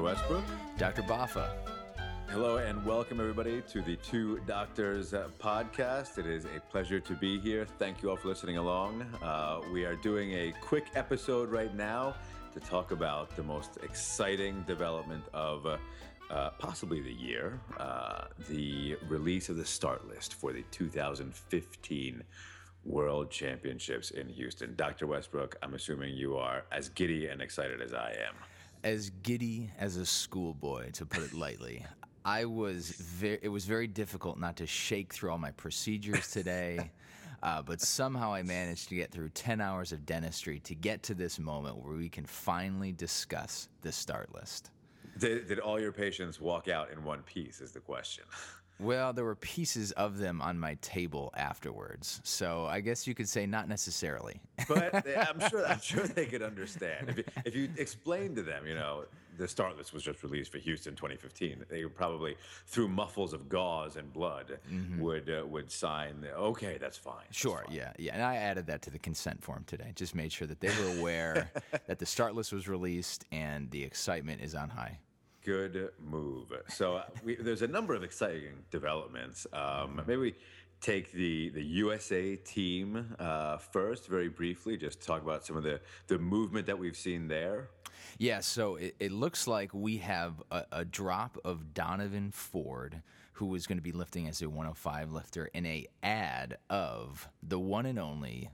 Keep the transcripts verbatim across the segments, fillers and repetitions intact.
Westbrook. Doctor Baffa. Hello and welcome everybody to the Two Doctors uh, podcast. It is a pleasure to be here. Thank you all for listening along. Uh, we are doing a quick episode right now to talk about the most exciting development of uh, uh, possibly the year, uh, the release of the start list for the two thousand fifteen World Championships in Houston. Doctor Westbrook, I'm assuming you are as giddy and excited as I am. As giddy as a schoolboy, to put it lightly. I was very, it was very difficult not to shake through all my procedures today, uh, but somehow I managed to get through ten hours of dentistry to get to this moment where we can finally discuss the start list. Did, did all your patients walk out in one piece is the question. Well, there were pieces of them on my table afterwards, so I guess you could say not necessarily. But they, I'm sure I'm sure they could understand. If you, if you explained to them, you know, the start list was just released for Houston twenty fifteen, they would probably, through muffles of gauze and blood, mm-hmm. would uh, would sign, the, okay, that's fine. That's sure, fine. yeah, yeah. And I added that to the consent form today. Just made sure that they were aware that the start list was released and the excitement is on high. Good move. So uh, we, there's a number of exciting developments. Um, maybe we take the, the U S A team uh, first, very briefly, just talk about some of the, the movement that we've seen there. Yeah, so it, it looks like we have a, a drop of Donovan Ford, who was going to be lifting as a one oh five lifter, and a add of the one and only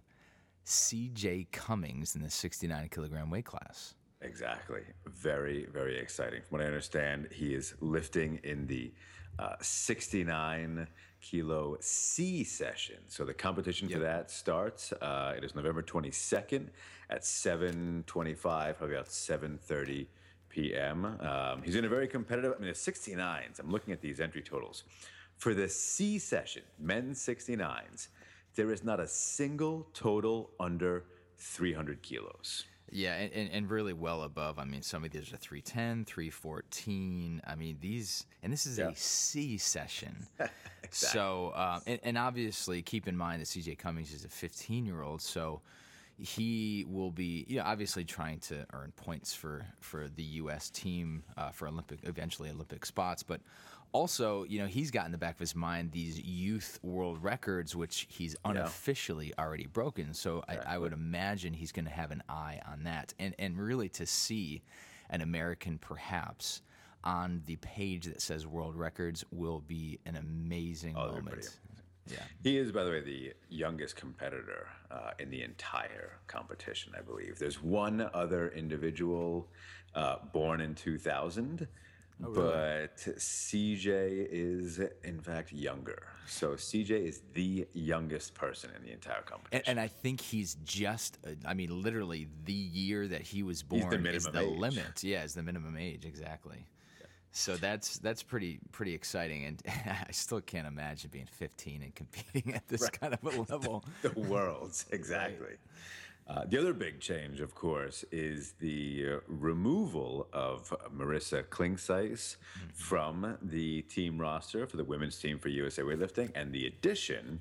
C J Cummings in the sixty-nine kilogram weight class. Exactly. Very, very exciting. From what I understand, he is lifting in the uh, sixty-nine kilo C session. So the competition yep. for that starts. Uh, it is November twenty-second at seven twenty-five, probably about seven thirty p.m. Um, he's in a very competitive, I mean, the sixty-nines. I'm looking at these entry totals. For the C session, men's sixty-nines, there is not a single total under three hundred kilos. Yeah, and, and, and really well above. I mean, some of these are three ten, three fourteen. I mean, these, and this is yeah. a C session. Exactly. So, um, and, and obviously keep in mind that C J Cummings is a fifteen-year-old, so he will be, you know, obviously trying to earn points for, for the U S team uh, for Olympic, eventually Olympic spots. But also, you know, he's got in the back of his mind these youth world records, which he's unofficially yeah. already broken. So exactly. I, I would imagine he's going to have an eye on that. And, and really to see an American perhaps on the page that says world records will be an amazing oh, moment. Yeah. He is, by the way, the youngest competitor uh, in the entire competition, I believe. There's one other individual uh, born in two thousand, oh, really? But C J is, in fact, younger. So C J is the youngest person in the entire competition. And, and I think he's just, I mean, literally the year that he was born he's the is the age. limit. Yeah, is the minimum age, exactly. So that's that's pretty pretty exciting, and I still can't imagine being fifteen and competing at this right. kind of a level. The worlds, exactly. Right. Uh, the other big change, of course, is the uh, removal of Marissa Klingseis mm-hmm. from the team roster for the women's team for U S A weightlifting, and the addition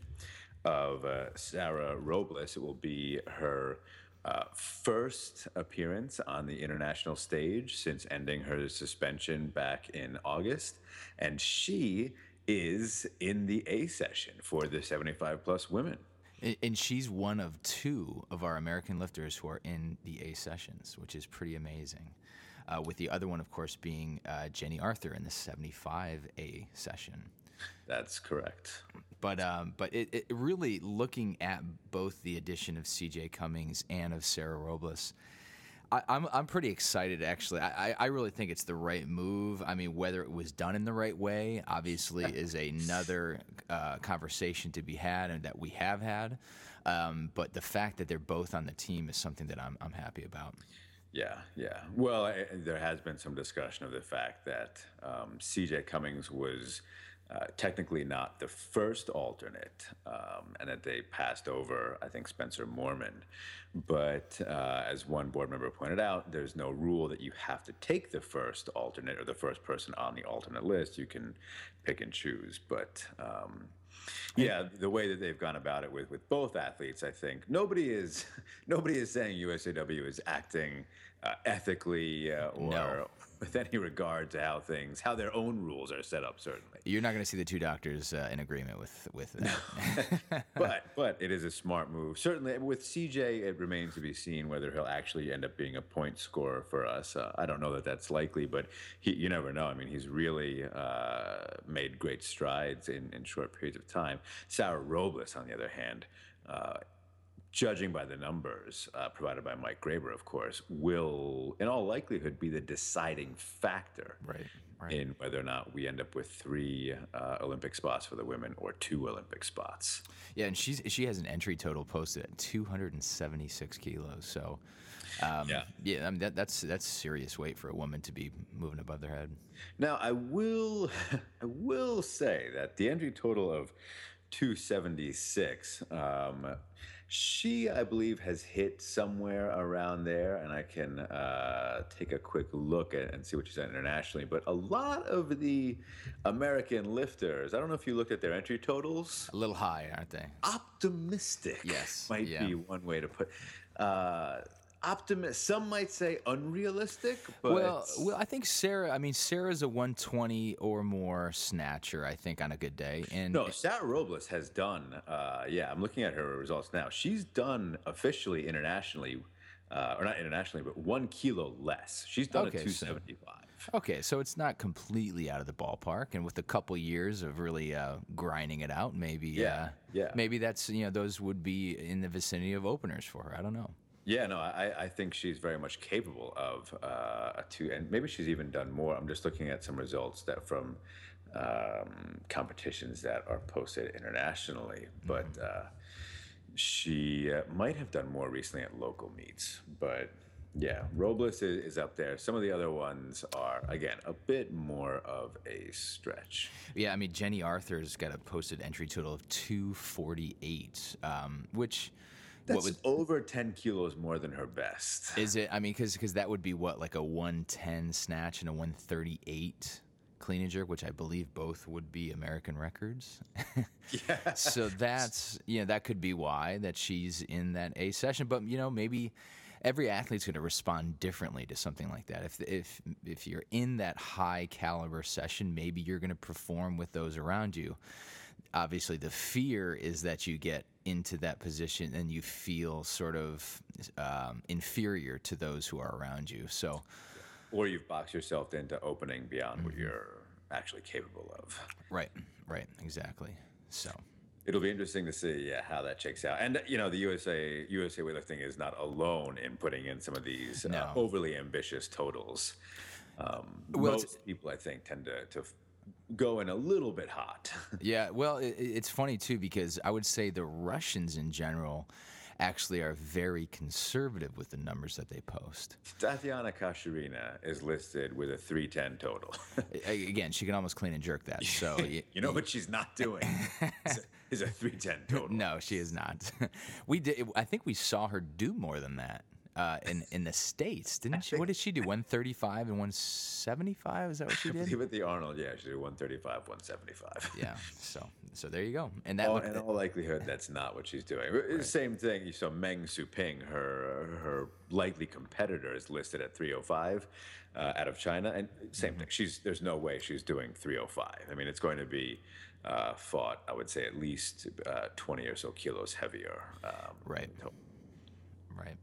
of uh, Sarah Robles. It will be her Uh, first appearance on the international stage since ending her suspension back in August. And she is in the A session for the seventy-five plus women. And she's one of two of our American lifters who are in the A sessions, which is pretty amazing. Uh, with the other one, of course, being uh, Jenny Arthur in the seventy-five A session. That's correct. But um, but it, it really looking at both the addition of C J Cummings and of Sarah Robles, I, I'm I'm pretty excited actually. I, I really think it's the right move. I mean, whether it was done in the right way, obviously, is another uh, conversation to be had and that we have had. Um, but the fact that they're both on the team is something that I'm I'm happy about. Yeah, yeah. Well, I, there has been some discussion of the fact that um, C J Cummings was uh, technically not the first alternate, um, and that they passed over, I think, Spencer Moorman. But uh, as one board member pointed out, there's no rule that you have to take the first alternate or the first person on the alternate list. You can pick and choose. But um, Yeah, the way that they've gone about it with with both athletes, I think nobody is nobody is saying U S A W is acting uh, ethically uh, No. or with any regard to how things how their own rules are set up. Certainly, You're not going to see the two doctors uh, in agreement with with that. but but it is a smart move. Certainly, with C J, it remains to be seen whether he'll actually end up being a point scorer for us. Uh, I don't know that that's likely, but he, you never know. I mean, he's really uh, made great strides in, in short periods of time. Sarah Robles, on the other hand, uh, judging by the numbers uh, provided by Mike Graber, of course, will, in all likelihood, be the deciding factor Right, right. in whether or not we end up with three uh, Olympic spots for the women or two Olympic spots. Yeah, and she's she has an entry total posted at two hundred seventy-six kilos. So, um, Yeah. yeah, I mean that, that's that's serious weight for a woman to be moving above their head. Now, I will, I will say that the entry total of two seventy-six, um, she, I believe, has hit somewhere around there, and I can uh, take a quick look at and see what she's at internationally. But a lot of the American lifters, I don't know if you looked at their entry totals. A little high, aren't they? Optimistic, Yes, might yeah. be one way to put. Uh, optimist. Some might say unrealistic, but Well, well, I think Sarah. I mean, Sarah's a one twenty or more snatcher. I think on a good day, and no, Sarah Robles has done. Uh, yeah, I'm looking at her results now. She's done officially internationally, uh, or not internationally, but one kilo less. She's done Okay, a two so- seventy-five. okay, so it's not completely out of the ballpark, and with a couple years of really uh, grinding it out, maybe, Yeah, uh, yeah. maybe that's you know those would be in the vicinity of openers for her. I don't know. Yeah, no, I, I think she's very much capable of uh, a two, and maybe she's even done more. I'm just looking at some results that from um, competitions that are posted internationally, but uh, she uh, might have done more recently at local meets. But yeah, Robles is, is up there. Some of the other ones are again a bit more of a stretch. Yeah, I mean Jenny Arthur's got a posted entry total of two forty-eight, um, which That's what would over ten kilos more than her best. is it? I mean, because that would be what like a one ten snatch and a one thirty-eight clean and jerk, which I believe both would be American records. Yeah. So that's you know that could be why that she's in that A session. But you know maybe every athlete's going to respond differently to something like that. If if if you're in that high caliber session, maybe you're going to perform with those around you. Obviously, the fear is that you get into that position and you feel sort of um, inferior to those who are around you. So, Or you've boxed yourself into opening beyond what you're actually capable of. right, right, exactly. So, It'll be interesting to see yeah, how that checks out. And, you know, the U S A U S A weightlifting is not alone in putting in some of these No. uh, overly ambitious totals. Um, Well, it's- most people, I think, tend to, to f- go in a little bit hot. yeah, well, it, it's funny too because I would say the Russians in general actually are very conservative with the numbers that they post. Tatiana Kasharina is listed with a three ten total. A- Again, she can almost clean and jerk that. So, y- You know what she's not doing is a, is a three ten total. no, she is not. We did. I think we saw her do more than that uh, in in the States, didn't she? What did she do? One thirty five and one seventy five. Is that what she I did? believe at the Arnold, yeah, she did one thirty-five, one seventy-five. Yeah. So so there you go. And that Well, looked, in all likelihood, that's not what she's doing. Same thing. You saw Meng Suping, her her likely competitor, is listed at three oh five uh, out of China, and same thing. She's there's no way she's doing three oh five. I mean, it's going to be uh, fought. I would say at least uh, twenty or so kilos heavier. Um, right. so Right.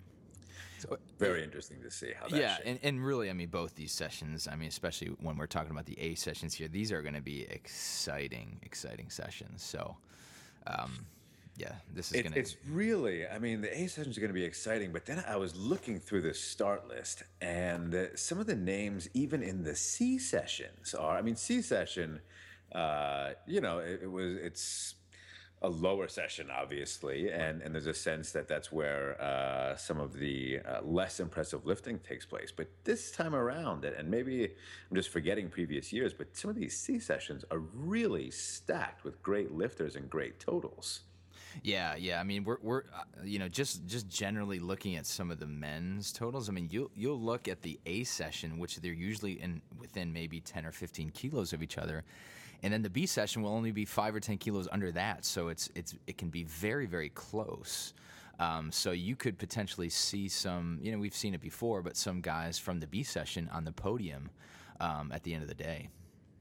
very interesting to see how that. Yeah, shapes. and, and really, I mean, both these sessions, I mean, especially when we're talking about the A sessions here, these are going to be exciting, exciting sessions. So, um, yeah, this is It, going to. it's really, I mean, the A sessions are going to be exciting, but then I was looking through the start list, and uh, some of the names, even in the C sessions, are. I mean, C session, uh, you know, it, it was it's a lower session, obviously, and and there's a sense that that's where uh, some of the uh, less impressive lifting takes place. But this time around, and maybe I'm just forgetting previous years, but some of these C sessions are really stacked with great lifters and great totals. Yeah, yeah. I mean, we're we're uh, you know just just generally looking at some of the men's totals. I mean, you you'll look at the A session, which they're usually in within maybe ten or fifteen kilos of each other, and then the B session will only be five or ten kilos under that. So it's it's it can be very very close. Um, so you could potentially see some, you know, we've seen it before, but some guys from the B session on the podium um, at the end of the day.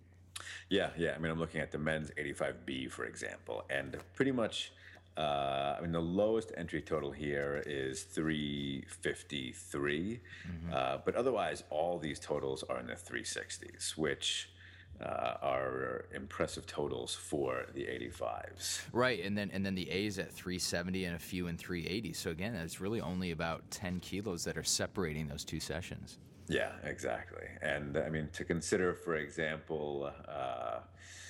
Yeah, yeah. I mean, I'm looking at the men's eighty-five B, for example, and pretty much, uh, I mean, the lowest entry total here is three fifty-three, Mm-hmm. uh, but otherwise, all these totals are in the three sixties, which uh, are impressive totals for the eighty-fives. Right, and then and then the A's at three seventy and a few in three eighty. So again, it's really only about ten kilos that are separating those two sessions. Yeah, exactly. And I mean, to consider, for example, uh,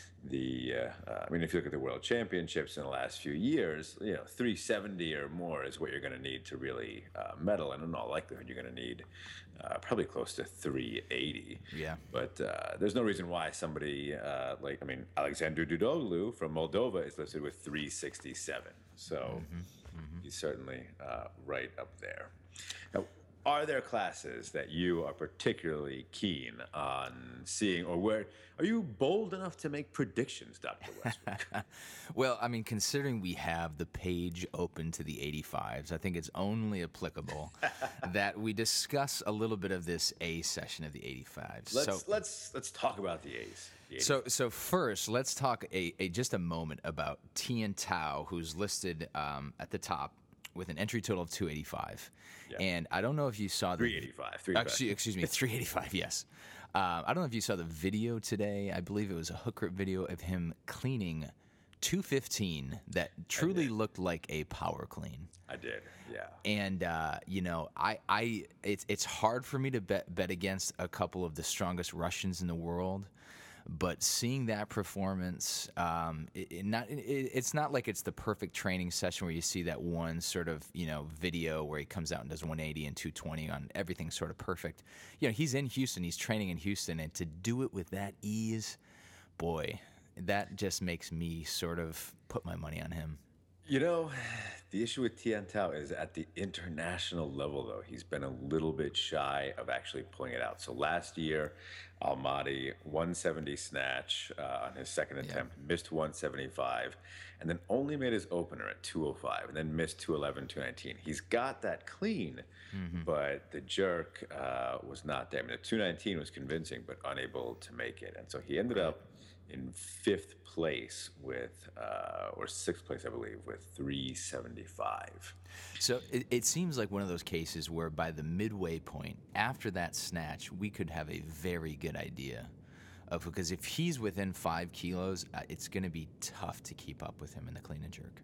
the, uh, uh, I mean, if you look at the World Championships in the last few years, you know, three seventy or more is what you're going to need to really uh, medal. And in all likelihood, you're going to need uh, probably close to three eighty. Yeah. But uh, there's no reason why somebody uh, like, I mean, Alexander Dudoglu from Moldova is listed with three sixty-seven. So mm-hmm. Mm-hmm. he's certainly uh, right up there. Now, are there classes that you are particularly keen on seeing, or where are you bold enough to make predictions, Doctor Westbrook? Well, I mean, considering we have the page open to the eighty-fives, I think it's only applicable that we discuss a little bit of this A session of the eighty-fives. Let's so, let's let's talk about the A's. The So, so first, let's talk a, a just a moment about Tian Tao, who's listed um, at the top with an entry total of two eighty-five. Yeah. And I don't know if you saw the three eighty-five. Excuse, excuse me, three eighty-five. Yes. Um, I don't know if you saw the video today. I believe it was a hook grip video of him cleaning two fifteen that truly looked like a power clean. I did. Yeah. And uh, you know, I, I, it's it's hard for me to bet bet against a couple of the strongest Russians in the world. But seeing that performance, um, it, it not it, it's not like it's the perfect training session where you see that one sort of, you know, video where he comes out and does one eighty and two twenty on everything sort of perfect. You know, he's in Houston, he's training in Houston, and to do it with that ease, boy, that just makes me sort of put my money on him. You know, the issue with Tian Tao is at the international level, though, he's been a little bit shy of actually pulling it out. So last year, Almaty, one seventy snatch uh, on his second attempt, yeah. missed one seventy-five, and then only made his opener at two oh five, and then missed two eleven, two nineteen. He's got that clean, mm-hmm. but the jerk uh, was not there. I mean, the two nineteen was convincing, but unable to make it. And so he ended up in fifth place with, uh, or sixth place, I believe, with three seventy-five. So it, it seems like one of those cases where by the midway point, after that snatch, we could have a very good idea of, because if he's within five kilos, uh, it's going to be tough to keep up with him in the clean and jerk.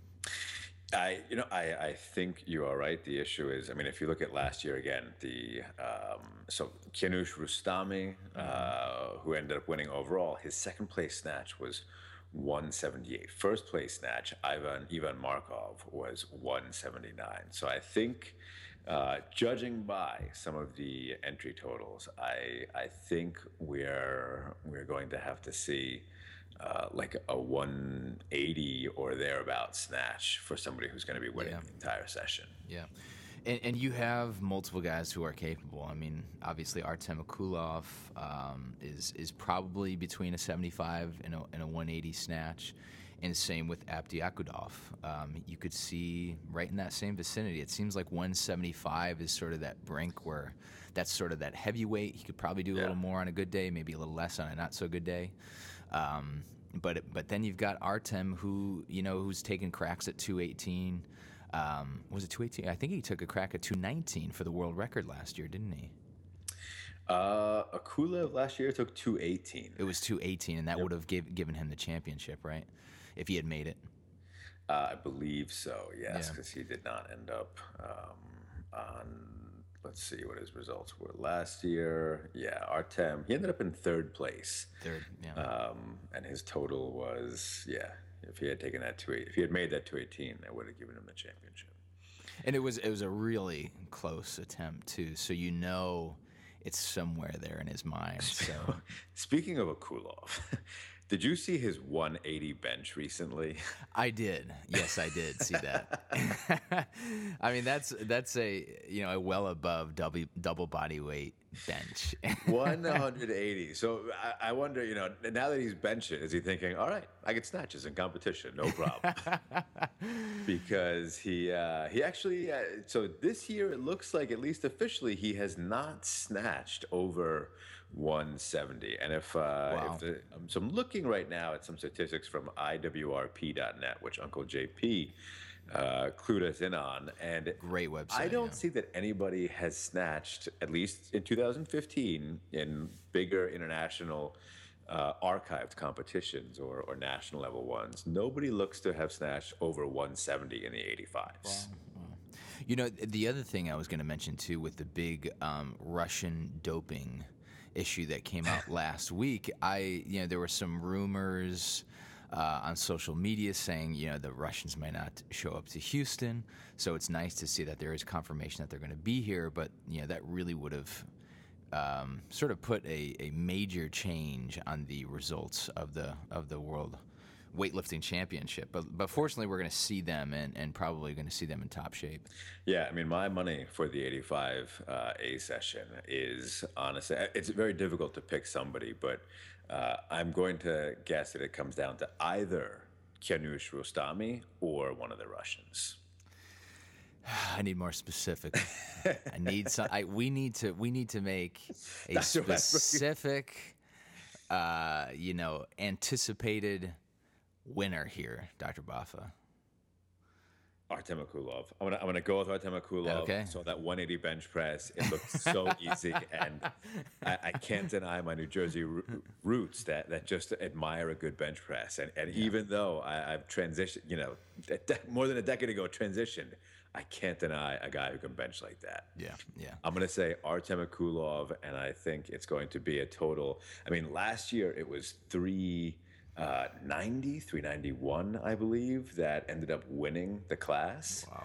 I, you know, I, I think you are right. The issue is, I mean, if you look at last year again, the um, so Kianush Rustami, uh, who ended up winning overall, his second place snatch was one seventy-eight. First place snatch, Ivan Ivan Markov, was one seventy-nine. So I think, uh, judging by some of the entry totals, I I think we're we're going to have to see. Uh, like a one eighty or thereabout snatch for somebody who's going to be winning yeah. the entire session. Yeah. And, and you have multiple guys who are capable. I mean, obviously Artem Akulov um, is is probably between a seventy-five and a, and a one eighty snatch. And same with Abdi Akudov. Um, you could see right in that same vicinity. It seems like one seventy-five is sort of that brink where that's sort of that heavyweight. He could probably do a yeah. little more on a good day, maybe a little less on a not so good day. Um, but but then you've got Artem, who you know who's taking cracks at two eighteen. Um, was it two eighteen? I think he took a crack at two nineteen for the world record last year, didn't he? Uh, Akula last year took two eighteen. It was two eighteen, and that yep. would have give, given him the championship, right? If he had made it. Uh, I believe so. Yes, because yeah. he did not end up um, on. Let's see what his results were last year. Yeah, Artem, he ended up in third place. Third, yeah. Um, and his total was, yeah, if he had taken that two eighteen, if he had made that two eighteen, that would have given him the championship. And it was it was a really close attempt too. So you know, it's somewhere there in his mind. So speaking of Akulov. Did you see his one eighty bench recently? I did. Yes, I did see that. I mean, that's that's a you know a well above double double body weight bench. one hundred eighty. So I, I wonder, you know, now that he's benching, is he thinking, all right, I get snatches in competition, no problem? Because he uh, he actually, uh, so this year it looks like, at least officially, he has not snatched over one seventy. And if, uh, Wow. if the, um, so I'm looking right now at some statistics from I W R P dot net, which Uncle J P uh, clued us in on. And Great website. I don't yeah. see that anybody has snatched, at least in two thousand fifteen, in bigger international uh, archived competitions or, or national level ones. Nobody looks to have snatched over one seventy in the eighty-fives. You know, the other thing I was going to mention too, with the big um, Russian doping issue that came out last week, I, you know, there were some rumors uh, on social media saying, you know, the Russians might not show up to Houston. So it's nice to see that there is confirmation that they're going to be here. But, you know, that really would have um, sort of put a, a major change on the results of the of the world weightlifting championship. But but fortunately, we're going to see them and, and probably going to see them in top shape. Yeah, I mean, my money for the eighty-five uh, A session is, honestly, it's very difficult to pick somebody, but uh, I'm going to guess that it comes down to either Kianush Rostami or one of the Russians. I need more specific. I need some. I, we need to. We need to make a That's what I was- specific, uh, you know, anticipated winner here, Doctor Baffa. Artem Akulov. I'm gonna I'm gonna go with Artem Akulov. Okay. So that one eighty bench press, it looks so easy, and I, I can't deny my New Jersey roo- roots that, that just admire a good bench press. And and even though I, I've transitioned, you know, a de- more than a decade ago, transitioned, I can't deny a guy who can bench like that. Yeah, yeah. I'm going to say Artem Akulov, and I think it's going to be a total. I mean, last year it was three ninety, three ninety-one, I believe, that ended up winning the class. Wow.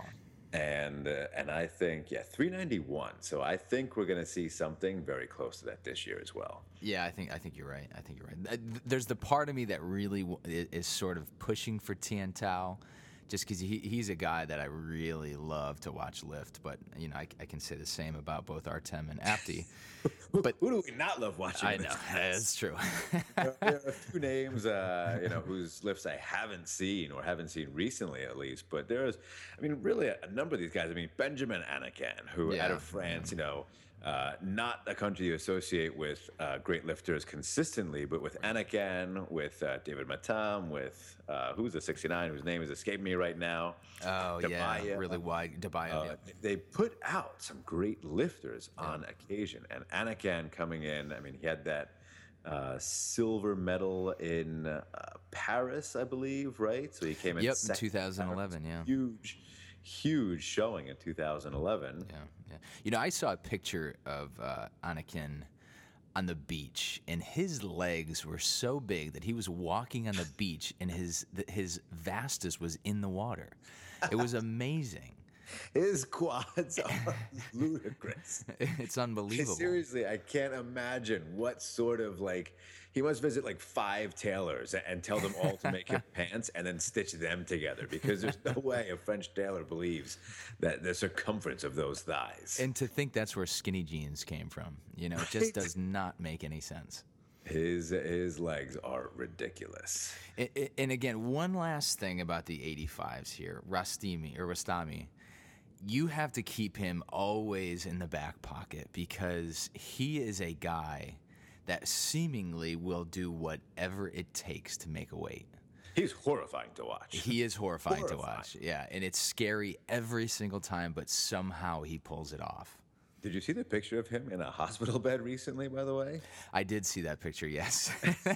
And uh, and I think, yeah, three ninety-one. So I think we're going to see something very close to that this year as well. Yeah, I think I think you're right. I think you're right. Uh, th- There's the part of me that really w- i- is sort of pushing for Tian Tao, just because he, he's a guy that I really love to watch lift. But you know, I, I can say the same about both Artem and Apti. But Who do we not love watching? I this? know that's true. there there are a few names, uh, you know, whose lifts I haven't seen or haven't seen recently, at least. But there's, I mean, really a, a number of these guys. I mean, Benjamin Anakan, who Yeah. out of France, you know, uh, not a country you associate with uh, great lifters consistently, but with Anakan, with uh, David Matam, with uh, who's the sixty-nine, whose name is escaping me right now. Oh yeah, Dabaya. really wide. Dabaya. Uh, yeah. They put out some great lifters on occasion, and Anakan coming in. I mean, he had that uh, silver medal in uh, Paris, I believe, right? So he came in Yep, in second. two thousand eleven. Yeah. Huge, huge showing in two thousand eleven. Yeah, yeah. You know, I saw a picture of uh, Anakin on the beach, and his legs were so big that he was walking on the beach, and his th- his vastus was in the water. It was amazing. His quads are ludicrous. It's unbelievable. Seriously, I can't imagine what sort of like he must visit like five tailors and tell them all to make him pants and then stitch them together, because there's no way a French tailor believes that the circumference of those thighs. And to think that's where skinny jeans came from, you know, it just does not make any sense. His his legs are ridiculous. I- I- And again, one last thing about the eighty-fives here, Rastimi or Rastami, you have to keep him always in the back pocket, because he is a guy that seemingly will do whatever it takes to make a weight. He's horrifying to watch. He is horrifying to Horrifying. watch. Yeah, and it's scary every single time, but somehow he pulls it off. Did you see the picture of him in a hospital bed recently, by the way? I did see that picture, yes.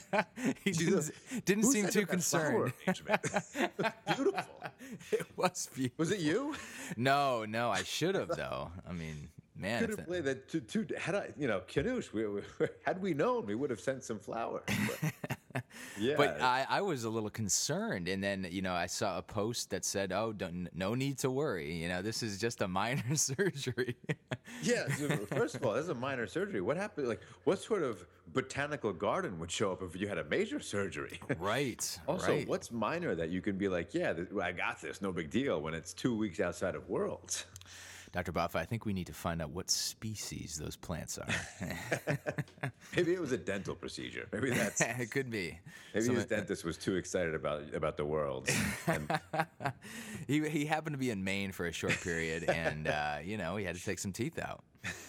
he Did you didn't, see- didn't Who seem set too up that flower concerned. arrangement? Beautiful. It was beautiful. Was it you? No, no, I should have though. I mean, man, Could if have that, played that. To, to, had I, you know, Kianush, we, we, had we known, we would have sent some flowers. But, yeah. but I, I was a little concerned, and then you know I saw a post that said, "Oh, don't, no need to worry. You know, this is just a minor surgery." Yeah, so first of all, this is a minor surgery. What happened? Like, what sort of botanical garden would show up if you had a major surgery? Right. Also, right. what's minor that you can be like, yeah, th- I got this, no big deal, when it's two weeks outside of Worlds? Doctor Baffa, I think we need to find out what species those plants are. Maybe it was a dental procedure. Maybe that's It could be. maybe Some- his dentist was too excited about about the world. And he he happened to be in Maine for a short period, and uh, you know he had to take some teeth out.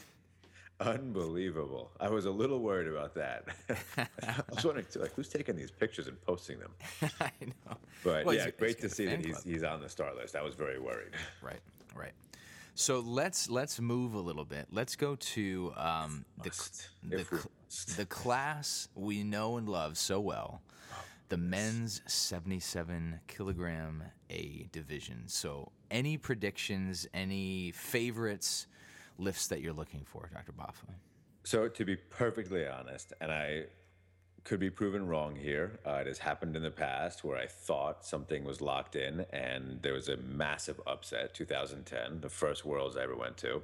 unbelievable. I was a little worried about that. I was wondering, too, like, who's taking these pictures and posting them? I know. But Well, yeah, he's- great he's to got a see fan that he's club. he's on the star list. I was very worried. Right, right. So let's let's move a little bit. Let's go to um, the cl- Must. the, If we cl- must. the class we know and love so well, the men's seventy-seven kilogram A division. So any predictions, any favorites, lifts that you're looking for, Doctor Baffa? So to be perfectly honest, and I could be proven wrong here, uh, it has happened in the past where I thought something was locked in, and there was a massive upset. two thousand ten, the first Worlds I ever went to.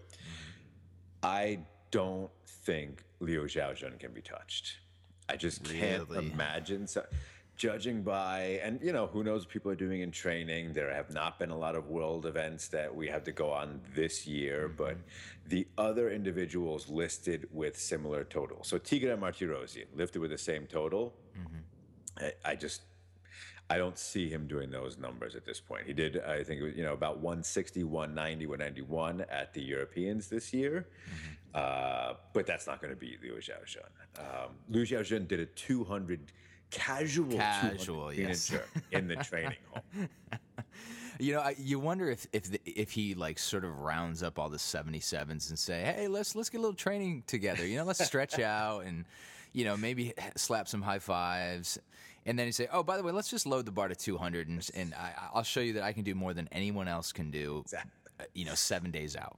I don't think Liu Xiaojun can be touched. I just can't Really? imagine. So, judging by, and you know, who knows what people are doing in training. There have not been a lot of world events that we have to go on this year, but the other individuals listed with similar totals. So Tigran Martirosyan lifted with the same total. I, I just, I don't see him doing those numbers at this point. He did, I think, it was, you know, about one sixty, one ninety, one ninety-one at the Europeans this year. Uh, but that's not going to be Liu Xiaojun. Um, Liu Xiaojun did a two hundred casual, Casual, two hundred yes. clean and jerk in the training hall. You know, I, you wonder if if the, if he like sort of rounds up all the seventy-sevens and say, "Hey, let's let's get a little training together. You know, let's stretch out and you know maybe slap some high fives." And then he say, "Oh, by the way, let's just load the bar to two hundred, and and I, I'll show you that I can do more than anyone else can do. Exactly. uh, You know, seven days out."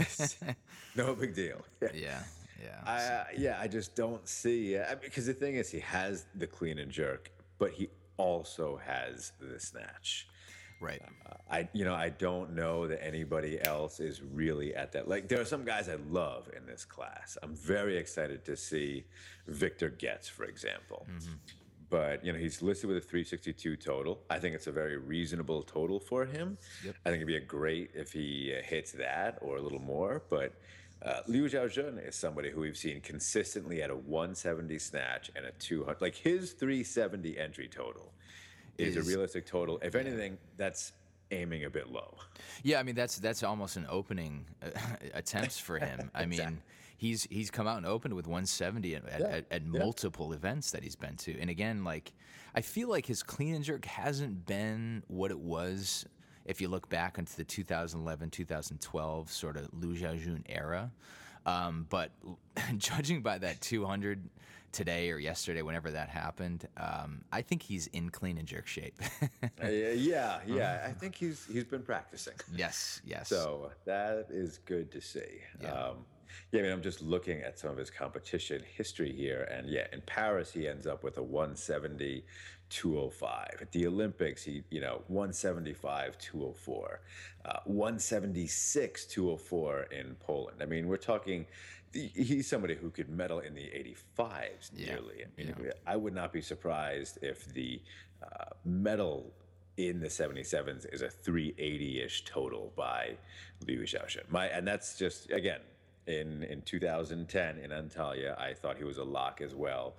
No big deal. yeah, yeah. I, uh, yeah, I just don't see uh, because the thing is, he has the clean and jerk, but he also has the snatch. right. I, you know, I don't know that anybody else is really at that. Like, there are some guys I love in this class. I'm very excited to see Victor Getz, for example. But you know, he's listed with a three sixty-two total. I think it's a very reasonable total for him. Yep. I think it'd be a great if he uh, hits that or a little more. But uh, Liu Xiaojun is somebody who we've seen consistently at a one seventy snatch and a two hundred. Like his three seventy entry total is, Is- a realistic total. If anything, that's aiming a bit low. Yeah, I mean that's that's almost an opening uh, attempts for him. I mean, he's he's come out and opened with one seventy at, at, Yeah, at, at yeah. multiple events that he's been to. And again, like I feel like his clean and jerk hasn't been what it was if you look back into the two thousand eleven, two thousand twelve sort of Liu Xiaojun era. Um, but judging by that two hundred today or yesterday, whenever that happened, um, I think he's in clean and jerk shape. Uh, yeah, yeah. I think he's he's been practicing. yes, yes. So that is good to see. Yeah. Um, yeah, I mean, I'm just looking at some of his competition history here, and yeah, in Paris he ends up with a one seventy, two oh five. At the Olympics, he you know one seventy-five, two oh four, uh, one seventy-six, two oh four in Poland. I mean, we're talking. He's somebody who could medal in the eighty-fives Yeah, nearly. I mean, yeah. I would not be surprised if the uh, medal in the seventy-sevens is a three eighty-ish total by Liu Xiaojun. My, and that's just, again, in, in two thousand ten in Antalya, I thought he was a lock as well.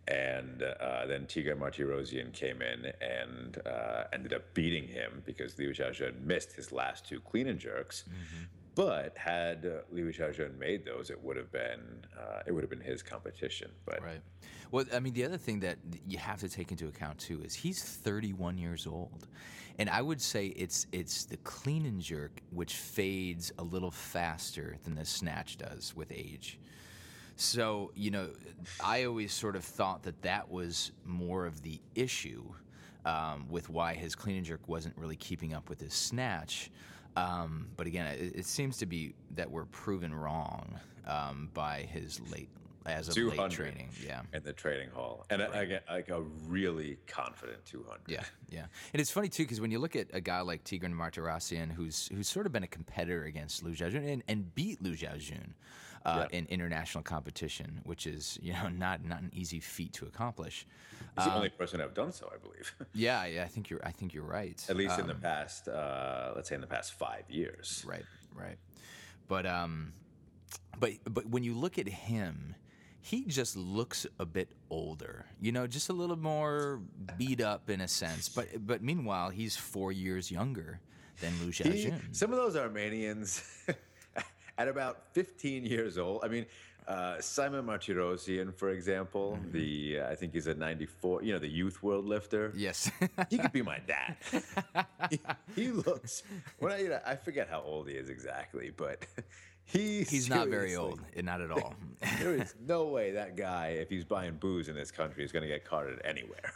And uh, then Tigran Martirosyan came in and uh, ended up beating him because Liu Xiaojun missed his last two clean and jerks. But had uh, Liu Xiaojun made those, it would have been uh, it would have been his competition. But Right. Well, I mean, the other thing that you have to take into account too is he's thirty-one years old, and I would say it's it's the clean and jerk which fades a little faster than the snatch does with age. So you know, I always sort of thought that that was more of the issue um, with why his clean and jerk wasn't really keeping up with his snatch. Um, but again, it, it seems to be that we're proven wrong um, by his late, as of late two hundred training. Yeah, in the training hall, and uh, again, like a really confident two hundred. yeah, yeah. And it's funny too because when you look at a guy like Tigran Martirosyan, who's who's sort of been a competitor against Liu Xiaojun and, and beat Liu Xiaojun uh, Yeah. in international competition, which is you know not not an easy feat to accomplish. He's the only person to have done so, I believe. Yeah, yeah. I think you're I think you're right. At least in Um, the past, uh, let's say in the past five years. Right, right. But um, but but when you look at him, he just looks a bit older. You know, just a little more beat up in a sense. But but meanwhile, he's four years younger than Lu He, Xiaojun. some of those Armenians, at about fifteen years old, I mean, uh, Simon Martirosyan, for example, Mm-hmm. the uh, I think he's a ninety-four, you know, the youth world lifter. Yes. He could be my dad. he, he looks, when I, you know, I forget how old he is exactly, but he He's not very seriously- old, eh, not at all. There is no way that guy, if he's buying booze in this country, is going to get carded anywhere.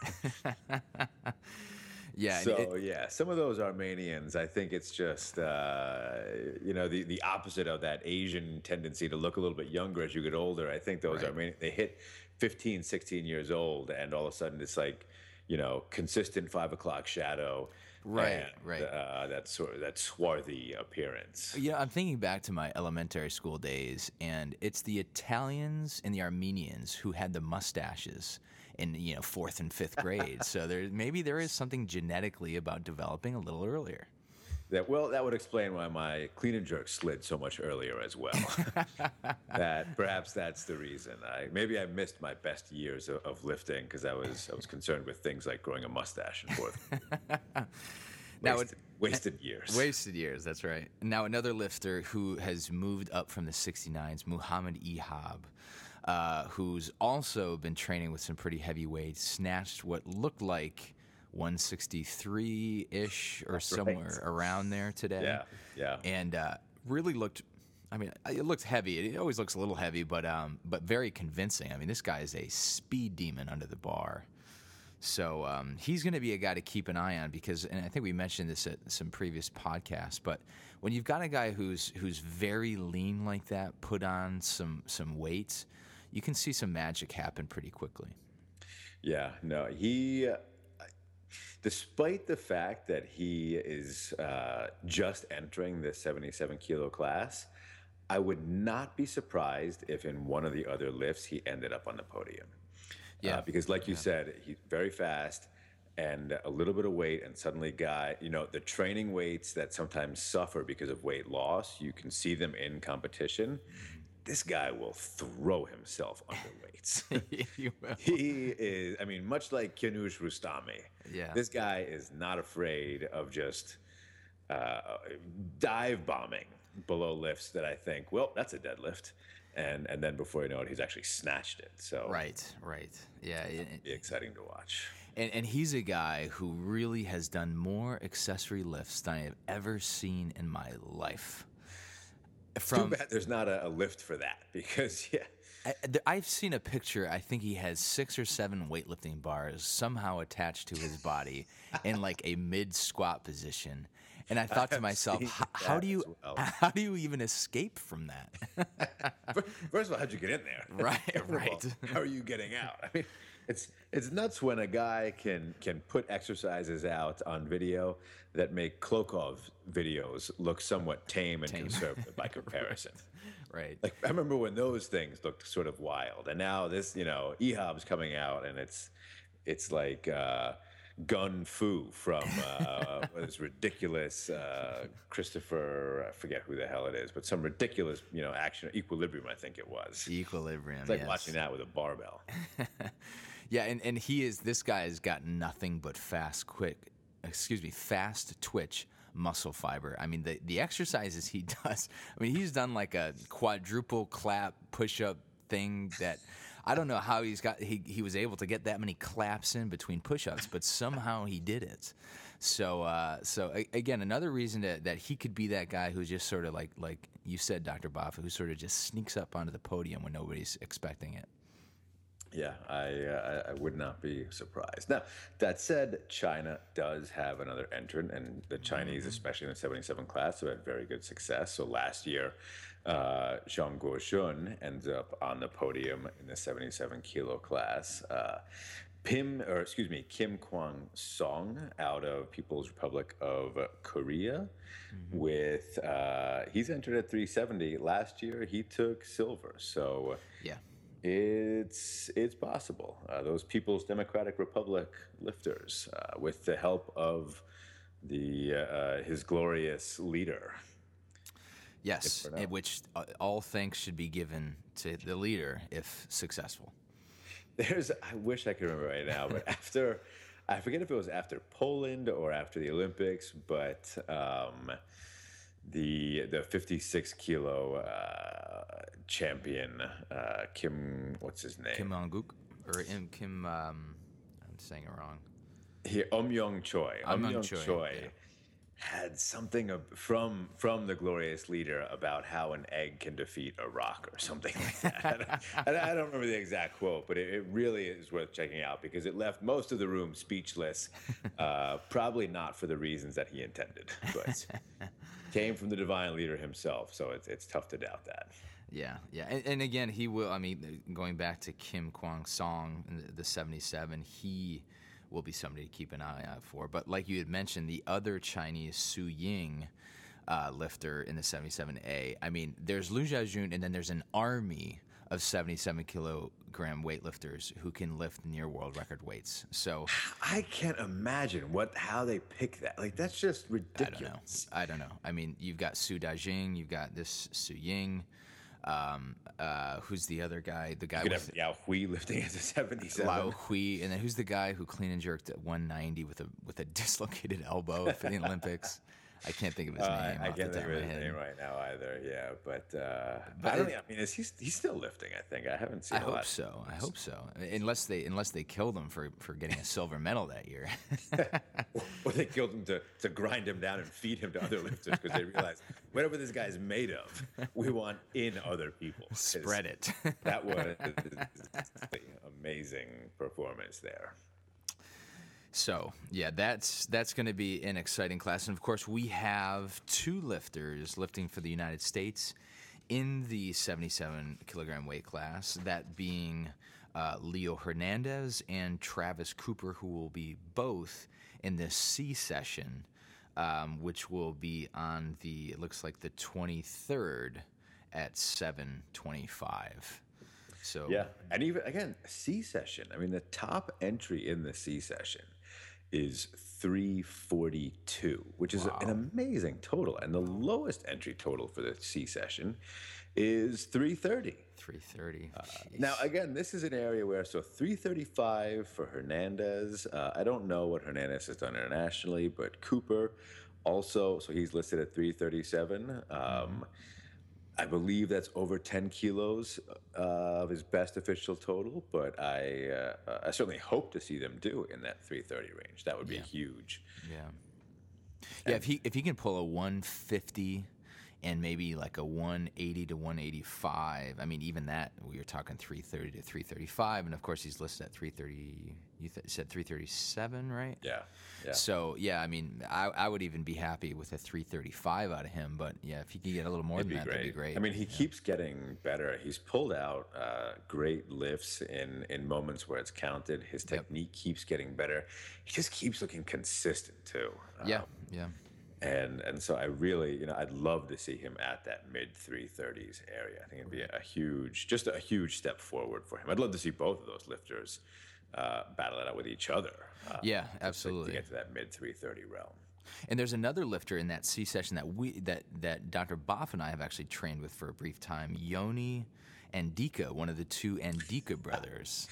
Yeah. and So it- yeah, some of those Armenians, I think it's just uh, you know the the opposite of that Asian tendency to look a little bit younger as you get older. I think those Right. Armenians, they hit fifteen, sixteen years old, and all of a sudden it's like, you know, consistent five o'clock shadow, Right, and, right. Uh, that sort of that swarthy appearance. Yeah, I'm thinking back to my elementary school days, and it's the Italians and the Armenians who had the mustaches in you know fourth and fifth grade. So there maybe there is something genetically about developing a little earlier. That well, that would explain why my clean and jerk slid so much earlier as well. That perhaps that's the reason. I maybe I missed my best years of, of lifting because I was I was concerned with things like growing a mustache and forth. Now, wasted, wasted years. Wasted years, that's right. Now, another lifter who has moved up from the sixty-nines, Muhammad Ihab, uh, who's also been training with some pretty heavy weights, snatched what looked like one sixty-three-ish or somewhere around there today. Yeah, yeah. And uh, really looked, I mean, it looked heavy. It always looks a little heavy, but um, but very convincing. I mean, this guy is a speed demon under the bar. So um, he's going to be a guy to keep an eye on because, and I think we mentioned this at some previous podcasts, but when you've got a guy who's who's very lean like that, put on some some weight, you can see some magic happen pretty quickly. Yeah, no, he, uh, despite the fact that he is uh, just entering the seventy-seven kilo class, I would not be surprised if in one of the other lifts he ended up on the podium. Yeah. Uh, because like you said, he's very fast and a little bit of weight, and suddenly guy, you know, the training weights that sometimes suffer because of weight loss, you can see them in competition. This guy will throw himself under weights. You will. He is, I mean, much like Kianush Rustami. Yeah. This guy is not afraid of just uh, dive bombing below lifts that I think, well, that's a deadlift. And and then before you know it, he's actually snatched it. So Right, right. Yeah. it- it'll be exciting to watch. And, and he's a guy who really has done more accessory lifts than I have ever seen in my life. Too bad there's not a, a lift for that because, yeah. I, th- I've seen a picture. I think he has six or seven weightlifting bars somehow attached to his body in like a mid squat position. And I thought to have myself, seen "H- how that do you as well." how do you even escape from that? First of all, how'd you get in there? Right, Second of all, right. how are you getting out? I mean, it's it's nuts when a guy can can put exercises out on video that make Klokov videos look somewhat tame and conservative by comparison. Right. Like I remember when those things looked sort of wild, and now this, you know, Ehab's coming out, and it's it's like uh, Gun Fu from uh, what is ridiculous uh, Christopher, I forget who the hell it is, but some ridiculous, you know, action Equilibrium, I think it was. Equilibrium. It's like yes. watching that with a barbell. Yeah, and, and he is this guy has got nothing but fast, quick, excuse me, fast twitch muscle fiber. I mean, the the exercises he does. I mean, he's done like a quadruple clap push up thing that I don't know how he's got. He he was able to get that many claps in between push ups, but somehow he did it. So uh, so a- again, another reason that that he could be that guy who's just sort of like like you said, Doctor Boffa, who sort of just sneaks up onto the podium when nobody's expecting it. Yeah, I, uh, I I would not be surprised. Now, that said, China does have another entrant, and the Chinese, especially in the seventy-seven class, have had very good success. So last year, uh, Zhang Guoshun ends up on the podium in the seventy-seven kilo class. Uh, Pim, or excuse me, Kim Kwang Song out of People's Republic of Korea. With uh, he's entered at three seventy. Last year, he took silver. So. Yeah. It's it's possible. Uh, those People's Democratic Republic lifters, uh, with the help of the uh, his glorious leader. Yes, for in now. which uh, all thanks should be given to the leader if successful. There's, I wish I could remember right now, but after, I forget if it was after Poland or after the Olympics, but um, the the fifty-six kilo uh, champion, uh, Kim, what's his Kim name? Jong-guk or Im- Kim. Um, I'm saying it wrong. He, Um Young Choi. Um Among Young Choi. Yeah. Choi had something of, from from the glorious leader about how an egg can defeat a rock or something like that. And I don't remember the exact quote, but it, it really is worth checking out because it left most of the room speechless. Uh, probably not for the reasons that he intended, but came from the divine leader himself. So it's it's tough to doubt that. Yeah, yeah, and, and again, he will. I mean, going back to Kim Kwang Song in the, the seventy-seven, he will be somebody to keep an eye out for. But like you had mentioned, the other Chinese Su Ying uh, lifter in the seventy-seven A. I mean, there's Lu Jiajun, and then there's an army of seventy-seven kilogram weightlifters who can lift near world record weights. So I can't imagine what how they pick that. Like that's just I don't know. ridiculous. I don't know. I mean, you've got Su Dajing, you've got this Su Ying. Um, uh, who's the other guy? The guy You could with have Yao Hui lifting as a seventy-seven. Lao Hui, and then who's the guy who clean and jerked at one ninety with a with a dislocated elbow for the Olympics? I can't think of his name. Uh, I off can't the top think of of my his head. name right now either. Yeah, but, uh, But I don't. it- know, I mean, is he? He's still lifting. I think I haven't seen. I a hope lot. so. I hope so. Unless they unless they killed him for, for getting a silver medal that year. Or they killed him to, to grind him down and feed him to other lifters because they realized whatever this guy's made of, we want in other people. 'Cause Spread it. That was an amazing performance there. So yeah, that's that's going to be an exciting class, and of course we have two lifters lifting for the United States in the seventy-seven kilogram weight class. That being uh, Leo Hernandez and Travis Cooper, who will be both in this C session, um, which will be on the it looks like the twenty-third at seven twenty-five. So Yeah, and even again, C session. I mean, the top entry in the C session is three forty-two, which is an amazing total, and the lowest entry total for the C session is three thirty. three thirty. Now, again, this is an area where so three thirty-five for Hernandez. Uh, I don't know what Hernandez has done internationally, but Cooper also. So he's listed at three thirty-seven. Um, I believe that's over ten kilos uh, of his best official total, but I uh, I certainly hope to see them do in that three thirty range. That would be Yeah. huge. Yeah. Yeah, if he if he can pull a one fifty and maybe like a one eighty to one eighty-five, I mean even that we were talking three thirty to three thirty-five, and of course he's listed at three thirty. You th- said three thirty-seven, right? Yeah, yeah. So yeah, I mean I, I would even be happy with a three thirty-five out of him, but yeah, if he could get a little more It'd than be that, great. that'd be great. I mean, he keeps getting better. He's pulled out uh, great lifts in, in moments where it's counted. His Yep. technique keeps getting better. He just keeps looking consistent too. yeah, Um, yeah. and and so I really, you know, I'd love to see him at that mid three thirties area. I think it'd be a huge, just a huge step forward for him. I'd love to see both of those lifters uh, battle it out with each other. Uh, Yeah, to- absolutely. To get to that mid three thirty realm. And there's another lifter in that C session that we that that Doctor Boff and I have actually trained with for a brief time, Yoni Andika, one of the two Andika brothers.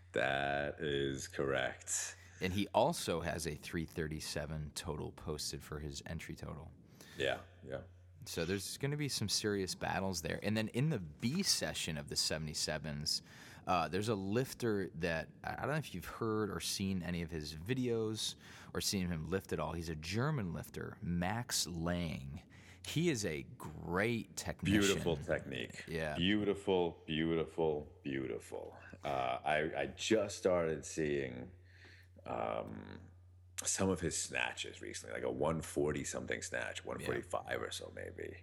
That is correct. And he also has a three thirty-seven total posted for his entry total. Yeah, yeah. So there's going to be some serious battles there. And then in the B session of the seventy-sevens, uh, there's a lifter that I don't know if you've heard or seen any of his videos or seen him lift at all. He's a German lifter, Max Lang. He is a great technician. Beautiful technique. Yeah. Beautiful, beautiful, beautiful. Uh, I I just started seeing um, some of his snatches recently, like a one forty something snatch, one forty-five or so maybe.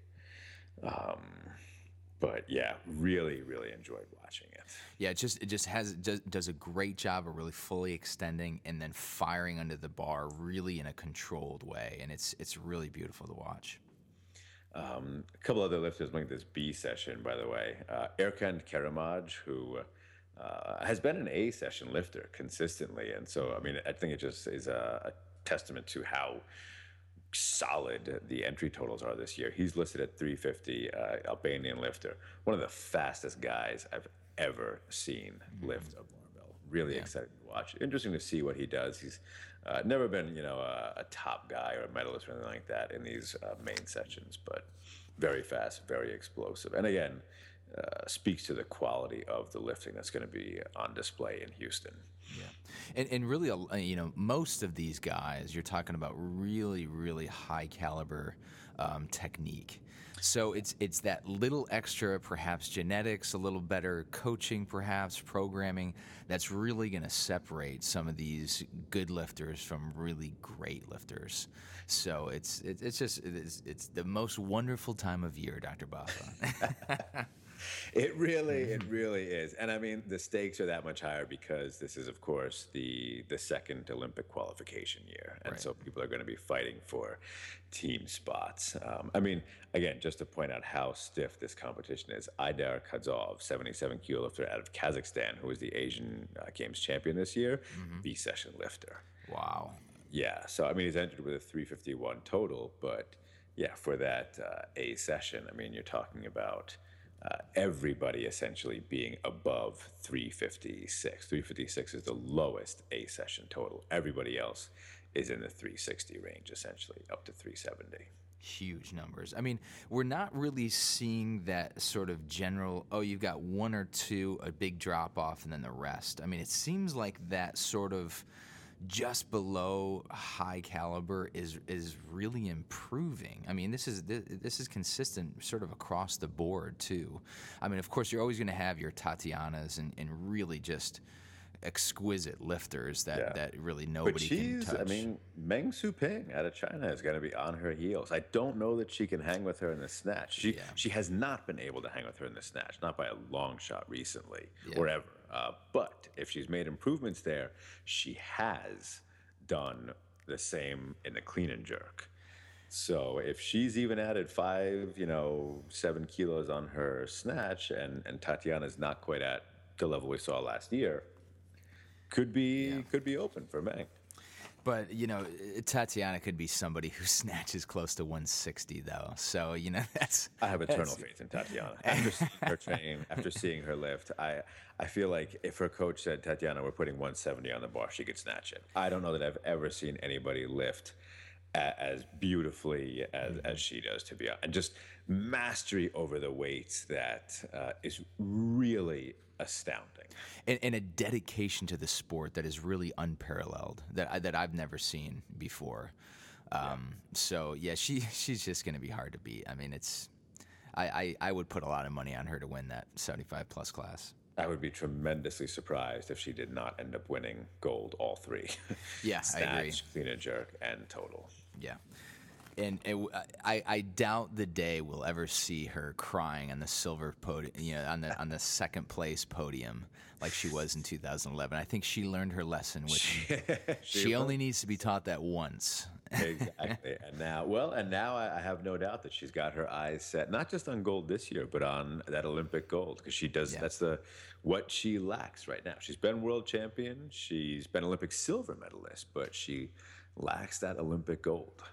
Um, but yeah, really, really enjoyed watching it. Yeah, it just it just has does, does a great job of really fully extending and then firing under the bar really in a controlled way, and it's it's really beautiful to watch. Um, a couple other lifters looking at this B session, by the way. Uh, Erkan Karamaj, who uh, has been an A session lifter consistently. And so, I mean, I think it just is a, a testament to how solid the entry totals are this year. He's listed at three fifty, uh, Albanian lifter, one of the fastest guys I've ever seen lift a barbell. Really Yeah. exciting to watch. Interesting to see what he does. He's uh, never been, you know, a, a top guy or a medalist or anything like that in these uh, main sessions, but very fast, very explosive. And again, uh, speaks to the quality of the lifting that's going to be on display in Houston. Yeah, and and really, uh, you know, most of these guys, you're talking about really, really high caliber um, technique. So it's it's that little extra, perhaps genetics, a little better coaching, perhaps programming, that's really going to separate some of these good lifters from really great lifters. So it's it, it's just it's, it's the most wonderful time of year, doctor Baffa. It really, it really is, and I mean the stakes are that much higher because this is, of course, the the second Olympic qualification year, and Right. so people are going to be fighting for team spots. Um, I mean, again, just to point out how stiff this competition is, Aidar Kadzov, seventy-seven kilo lifter out of Kazakhstan, who was the Asian uh, Games champion this year, B session lifter. Wow. Yeah, so I mean, he's entered with a three fifty-one total, but yeah, for that uh, A session, I mean, you're talking about uh, everybody essentially being above three fifty-six. three fifty-six is the lowest A session total. Everybody else is in the three sixty range, essentially, up to three seventy. Huge numbers. I mean, we're not really seeing that sort of general, oh, you've got one or two, a big drop off, and then the rest. I mean, it seems like that sort of just below high caliber is is really improving. I mean, this is this, this is consistent sort of across the board too. I mean, of course, you're always going to have your Tatianas and, and really just exquisite lifters that, Yeah. that really But nobody can she's, touch. I mean, Meng Su Ping out of China is going to be on her heels. I don't know that she can hang with her in the snatch. She Yeah. she has not been able to hang with her in the snatch, not by a long shot recently Yeah. or ever. Uh, but if she's made improvements there, she has done the same in the clean and jerk. So if she's even added five, you know, seven kilos on her snatch, and and Tatiana's not quite at the level we saw last year, could be Yeah. could be open for Meng. But you know, Tatiana could be somebody who snatches close to one sixty, though. So you know, that's I have eternal that's- faith in Tatiana. After seeing her train, after seeing her lift, I I feel like if her coach said, Tatiana, we're putting one seventy on the bar, she could snatch it. I don't know that I've ever seen anybody lift a, as beautifully as, as she does, to be honest. And just mastery over the weights that uh, is really astounding. and, and a dedication to the sport that is really unparalleled that I, that I've never seen before. Um, So yeah, she she's just going to be hard to beat. I mean, it's I, I I would put a lot of money on her to win that seventy-five plus class. I would be tremendously surprised if she did not end up winning gold all three. Yeah, I Snatch, agree. clean and jerk, and total. Yeah. And it, I, I doubt the day we'll ever see her crying on the silver podium, you know, on the on the second place podium like she was in two thousand eleven. I think she learned her lesson, which she only needs to be taught that once. Exactly. And now, well, and now I, I have no doubt that she's got her eyes set not just on gold this year, but on that Olympic gold, because she does. Yeah. That's the what she lacks right now. She's been world champion. She's been Olympic silver medalist, but she lacks that Olympic gold.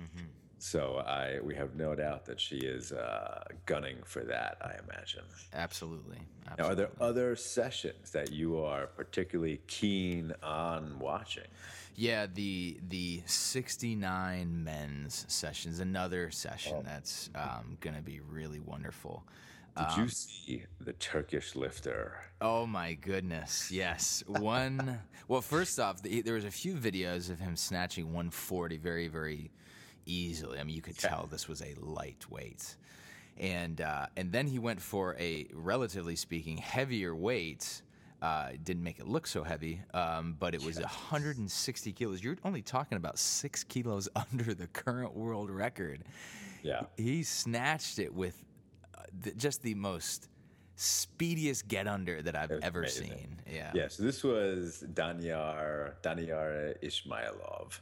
So I we have no doubt that she is uh, gunning for that, I imagine. Absolutely. Now, are Absolutely. there other sessions that you are particularly keen on watching? Yeah, the the sixty-nine men's session is another session that's um, going to be really wonderful. Did you see the Turkish lifter? Oh my goodness, yes. One. Well, first off, the, there was a few videos of him snatching one forty very, very easily. I mean, you could tell this was a lightweight, and uh, and then he went for a relatively speaking heavier weight. Uh, didn't make it look so heavy, um, but it was one hundred sixty kilos. You're only talking about six kilos under the current world record. Yeah. He snatched it with uh, the, just the most speediest get under that I've was ever amazing. seen. Yeah. Yeah, so this was Danyar Danyar Ismailov,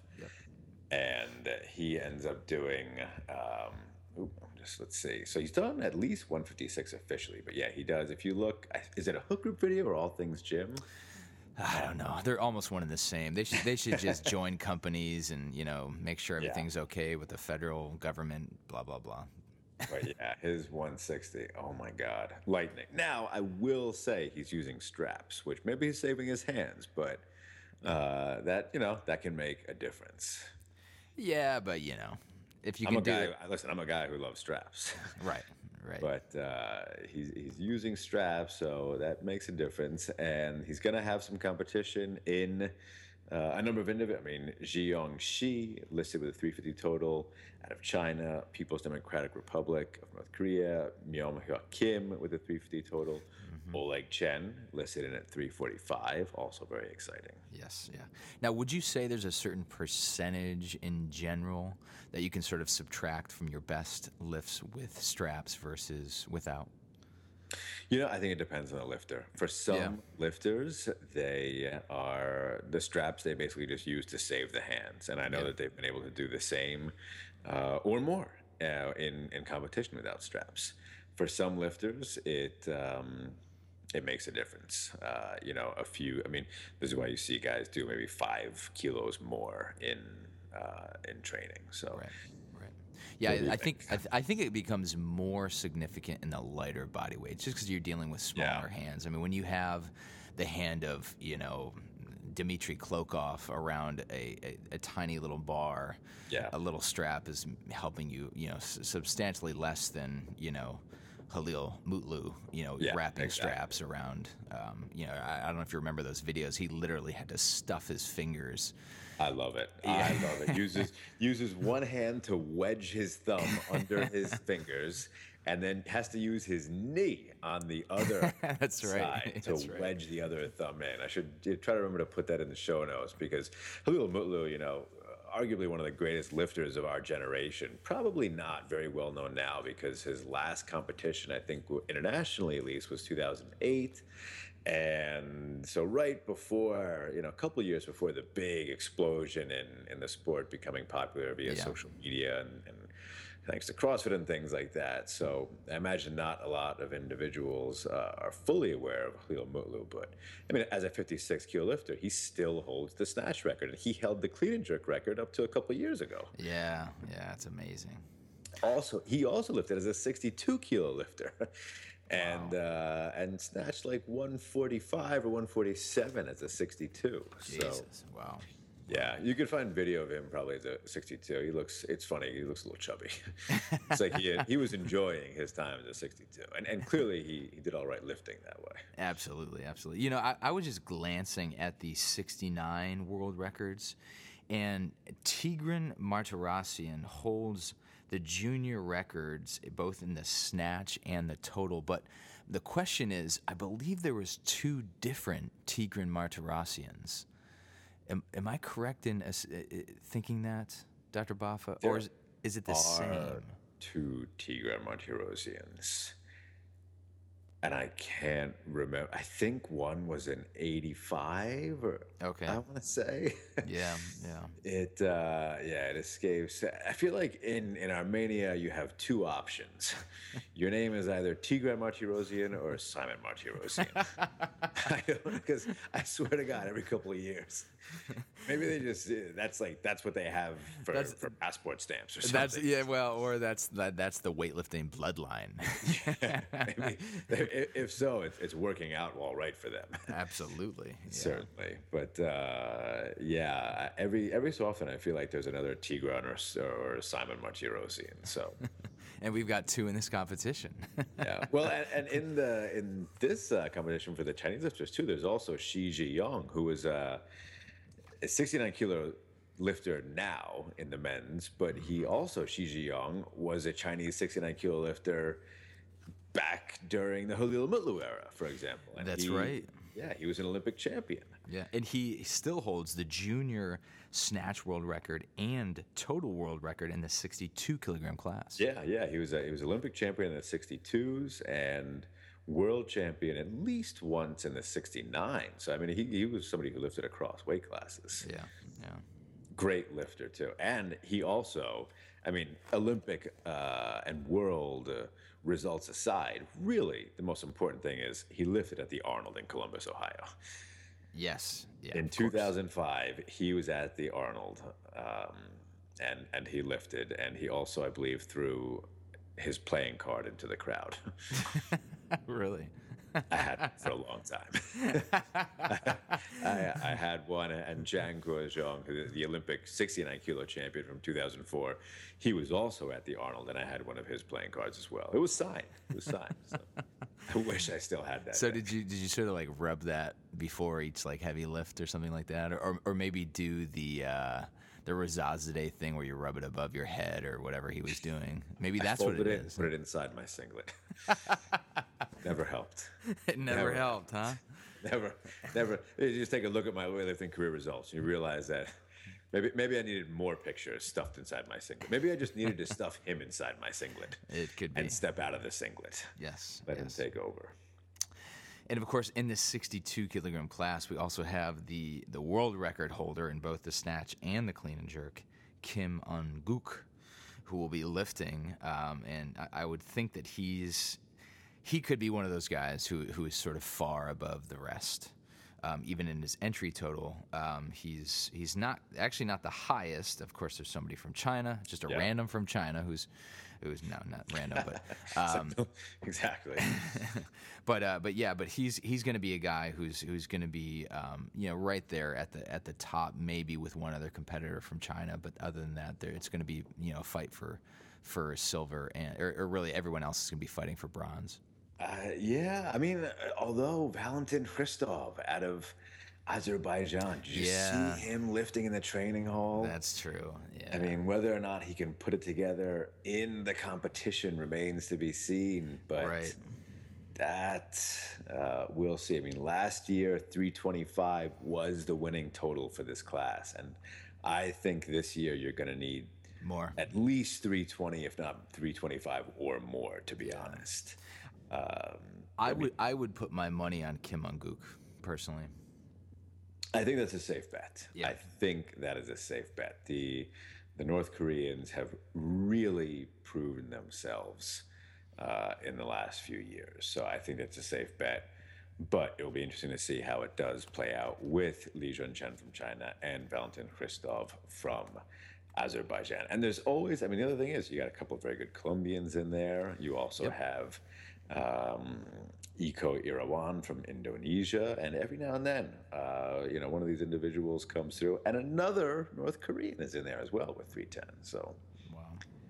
and he ends up doing. Um, ooh, just let's see. So he's done at least one fifty-six officially, but yeah, he does. If you look, I- is it a hook group video or All Things Gym? I don't know. They're almost one and the same. They should they should just join companies and, you know, make sure Yeah. everything's okay with the federal government. Blah blah blah. But yeah, his one sixty. Oh my God, lightning. Now I will say he's using straps, which maybe he's saving his hands, but uh, that you know that can make a difference. Yeah, but you know, if you I'm can a do guy. it, Listen, I'm a guy who loves straps, right, right. but uh, he's he's using straps, so that makes a difference, and he's gonna have some competition in. Uh, a number of individuals, I mean, Zhiyong Shi, listed with a three fifty total out of China, People's Democratic Republic of North Korea, Myung Hyuk Kim with a three fifty total, Oleg Chen, listed in at three forty-five, also very exciting. Yes, yeah. Now, would you say there's a certain percentage in general that you can sort of subtract from your best lifts with straps versus without? You know, I think it depends on the lifter. For some Yeah. lifters, they are the straps they basically just use to save the hands, and I know Yeah. that they've been able to do the same uh, or more uh, in in competition without straps. For some lifters, it um, it makes a difference. Uh, you know, a few. I mean, this is why you see guys do maybe five kilos more in uh, in training. So. Right, right. Yeah, What do you I, I think? think I, th- I think it becomes more significant in the lighter body weights, just because you're dealing with Yeah. smaller hands. I mean, when you have the hand of you know Dmitry Klokov around a, a, a tiny little bar, Yeah. a little strap is helping you, you know, s- substantially less than you know. Halil Mutlu, you know, Yeah, wrapping exactly. straps around. Um, you know, I, I don't know if you remember those videos. He literally had to stuff his fingers. I love it. I love it. Uses uses one hand to wedge his thumb under his fingers, and then has to use his knee on the other That's right. side to That's right. wedge the other thumb in. I should uh, try to remember to put that in the show notes because Halil Mutlu, you know, arguably one of the greatest lifters of our generation. Probably not very well known now because his last competition, I think internationally at least, was two thousand eight. And so right before, you know, a couple of years before the big explosion in, in the sport becoming popular via Yeah. social media and, and thanks to CrossFit and things like that. So I imagine not a lot of individuals uh, are fully aware of Halil Mutlu, but I mean, as a fifty-six kilo lifter, he still holds the snatch record, and he held the clean and jerk record up to a couple of years ago. Yeah, yeah, it's amazing. Also, he also lifted as a sixty-two kilo lifter. And uh, and snatched like one forty-five or one forty-seven as a sixty-two. So Jesus, wow. yeah, you could find video of him probably as a sixty-two. He looks, it's funny, he looks a little chubby. It's like he he was enjoying his time as a sixty-two, and and clearly he, he did all right lifting that way. Absolutely, absolutely. You know, I, I was just glancing at the sixty-nine world records, and Tigran Martirosyan holds the junior records both in the snatch and the total. But the question is, I believe there was two different Tigran Martirosyans. Am, am I correct in uh, thinking that, Doctor Baffa, There or is, is it the Are same? two Tigran Martirosyan's. And I can't remember. I think one was in eighty-five, or Okay. I want to say. Yeah, yeah. It uh, yeah, it escapes. I feel like in in Armenia you have two options. Your name is either Tigran Martirosyan or Simon Martirosyan. Because I, I swear to God, every couple of years, maybe they just uh, that's like that's what they have for, That's- for passport stamps or something. That's yeah, well, or that's that, that's the weightlifting bloodline. Maybe, if, if so, it's, it's working out all right for them. Absolutely. Yeah. Certainly, but uh, yeah, every every so often I feel like there's another Tigran or, or Simon Martirosyan. So And we've got two in this competition. yeah, well, and, and in the in this uh, competition for the Chinese lifters too, there's also Shi Zhiyong, who is uh, a sixty-nine kilo lifter now in the men's, but he also Shi Zhiyong was a Chinese sixty-nine kilo lifter back during the Halil Mutlu era, for example. And That's he- right. Yeah, he was an Olympic champion. Yeah, and he still holds the junior snatch world record and total world record in the sixty-two kilogram class. Yeah, yeah, he was a, he was Olympic champion in the sixty-twos and world champion at least once in the sixty-nine. So I mean, he he was somebody who lifted across weight classes. Yeah, yeah. Great lifter too, and he also, I mean, Olympic uh, and world uh, results aside, really the most important thing is he lifted at the Arnold in Columbus, Ohio. Yes. Yeah. In of course. two thousand five, he was at the Arnold, um, and and he lifted, and he also, I believe, threw his playing card into the crowd. Really? I had one for a long time. I, I had one, and Zhang Guozhong, who- the Olympic sixty-nine kilo champion from two thousand four, he was also at the Arnold, and I had one of his playing cards as well. It was signed. It was signed. So I wish I still had that. So thing. did you did you sort of like rub that before each like heavy lift or something like that, or or, or maybe do the uh, the Razazadeh thing where you rub it above your head or whatever he was doing? Maybe that's what it Folded it, is. put it inside my singlet. Never helped. It never, Never. helped, huh? Never, never. You just take a look at my weightlifting career results. You realize that maybe maybe I needed more pictures stuffed inside my singlet. Maybe I just needed to stuff him inside my singlet It could be. and step out of the singlet. Yes. Let yes. him take over. And of course, in this sixty-two kilogram class, we also have the the world record holder in both the snatch and the clean and jerk, Kim Un-guk, who will be lifting. Um, and I, I would think that he's he could be one of those guys who who is sort of far above the rest. Um, even in his entry total, um, he's he's not actually not the highest. Of course, there's somebody from China, just a Yeah. random from China, who's who's no not random, but um, Exactly. but uh, but yeah, but he's he's going to be a guy who's who's going to be um, you know right there at the at the top, maybe with one other competitor from China. But other than that, there it's going to be you know a fight for for silver, and or, or really everyone else is going to be fighting for bronze. Uh, yeah, I mean, uh, although Valentin Christov out of Azerbaijan, did you Yeah. see him lifting in the training hall? That's true. Yeah. I mean, whether or not he can put it together in the competition remains to be seen, but Right. that uh, we'll see. I mean, last year, three twenty-five was the winning total for this class, and I think this year you're going to need More. at least three twenty, if not three twenty-five or more, to be honest. Um, I would I would put my money on Kim Un-guk personally. I think that's a safe bet. Yeah. I think that is a safe bet. The the North Koreans have really proven themselves uh, in the last few years. So I think that's a safe bet. But it'll be interesting to see how it does play out with Li Junchen from China and Valentin Christov from Azerbaijan. And there's always, I mean, the other thing is you got a couple of very good Colombians in there. You also Yep. have um, Iko Irawan from Indonesia, and every now and then, uh, you know, one of these individuals comes through, and another North Korean is in there as well with three ten. So Wow.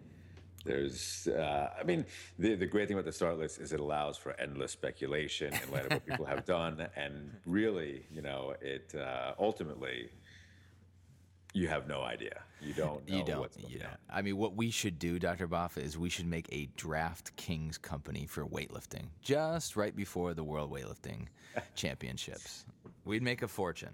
there's, uh, I mean, the the great thing about the start list is it allows for endless speculation in light of what people have done, and really, you know, it uh, ultimately. You have no idea. You don't know You don't. what's going You on. don't. I mean, what we should do, Doctor Baffa, is we should make a Draft Kings company for weightlifting just right before the World Weightlifting Championships. We'd make a fortune.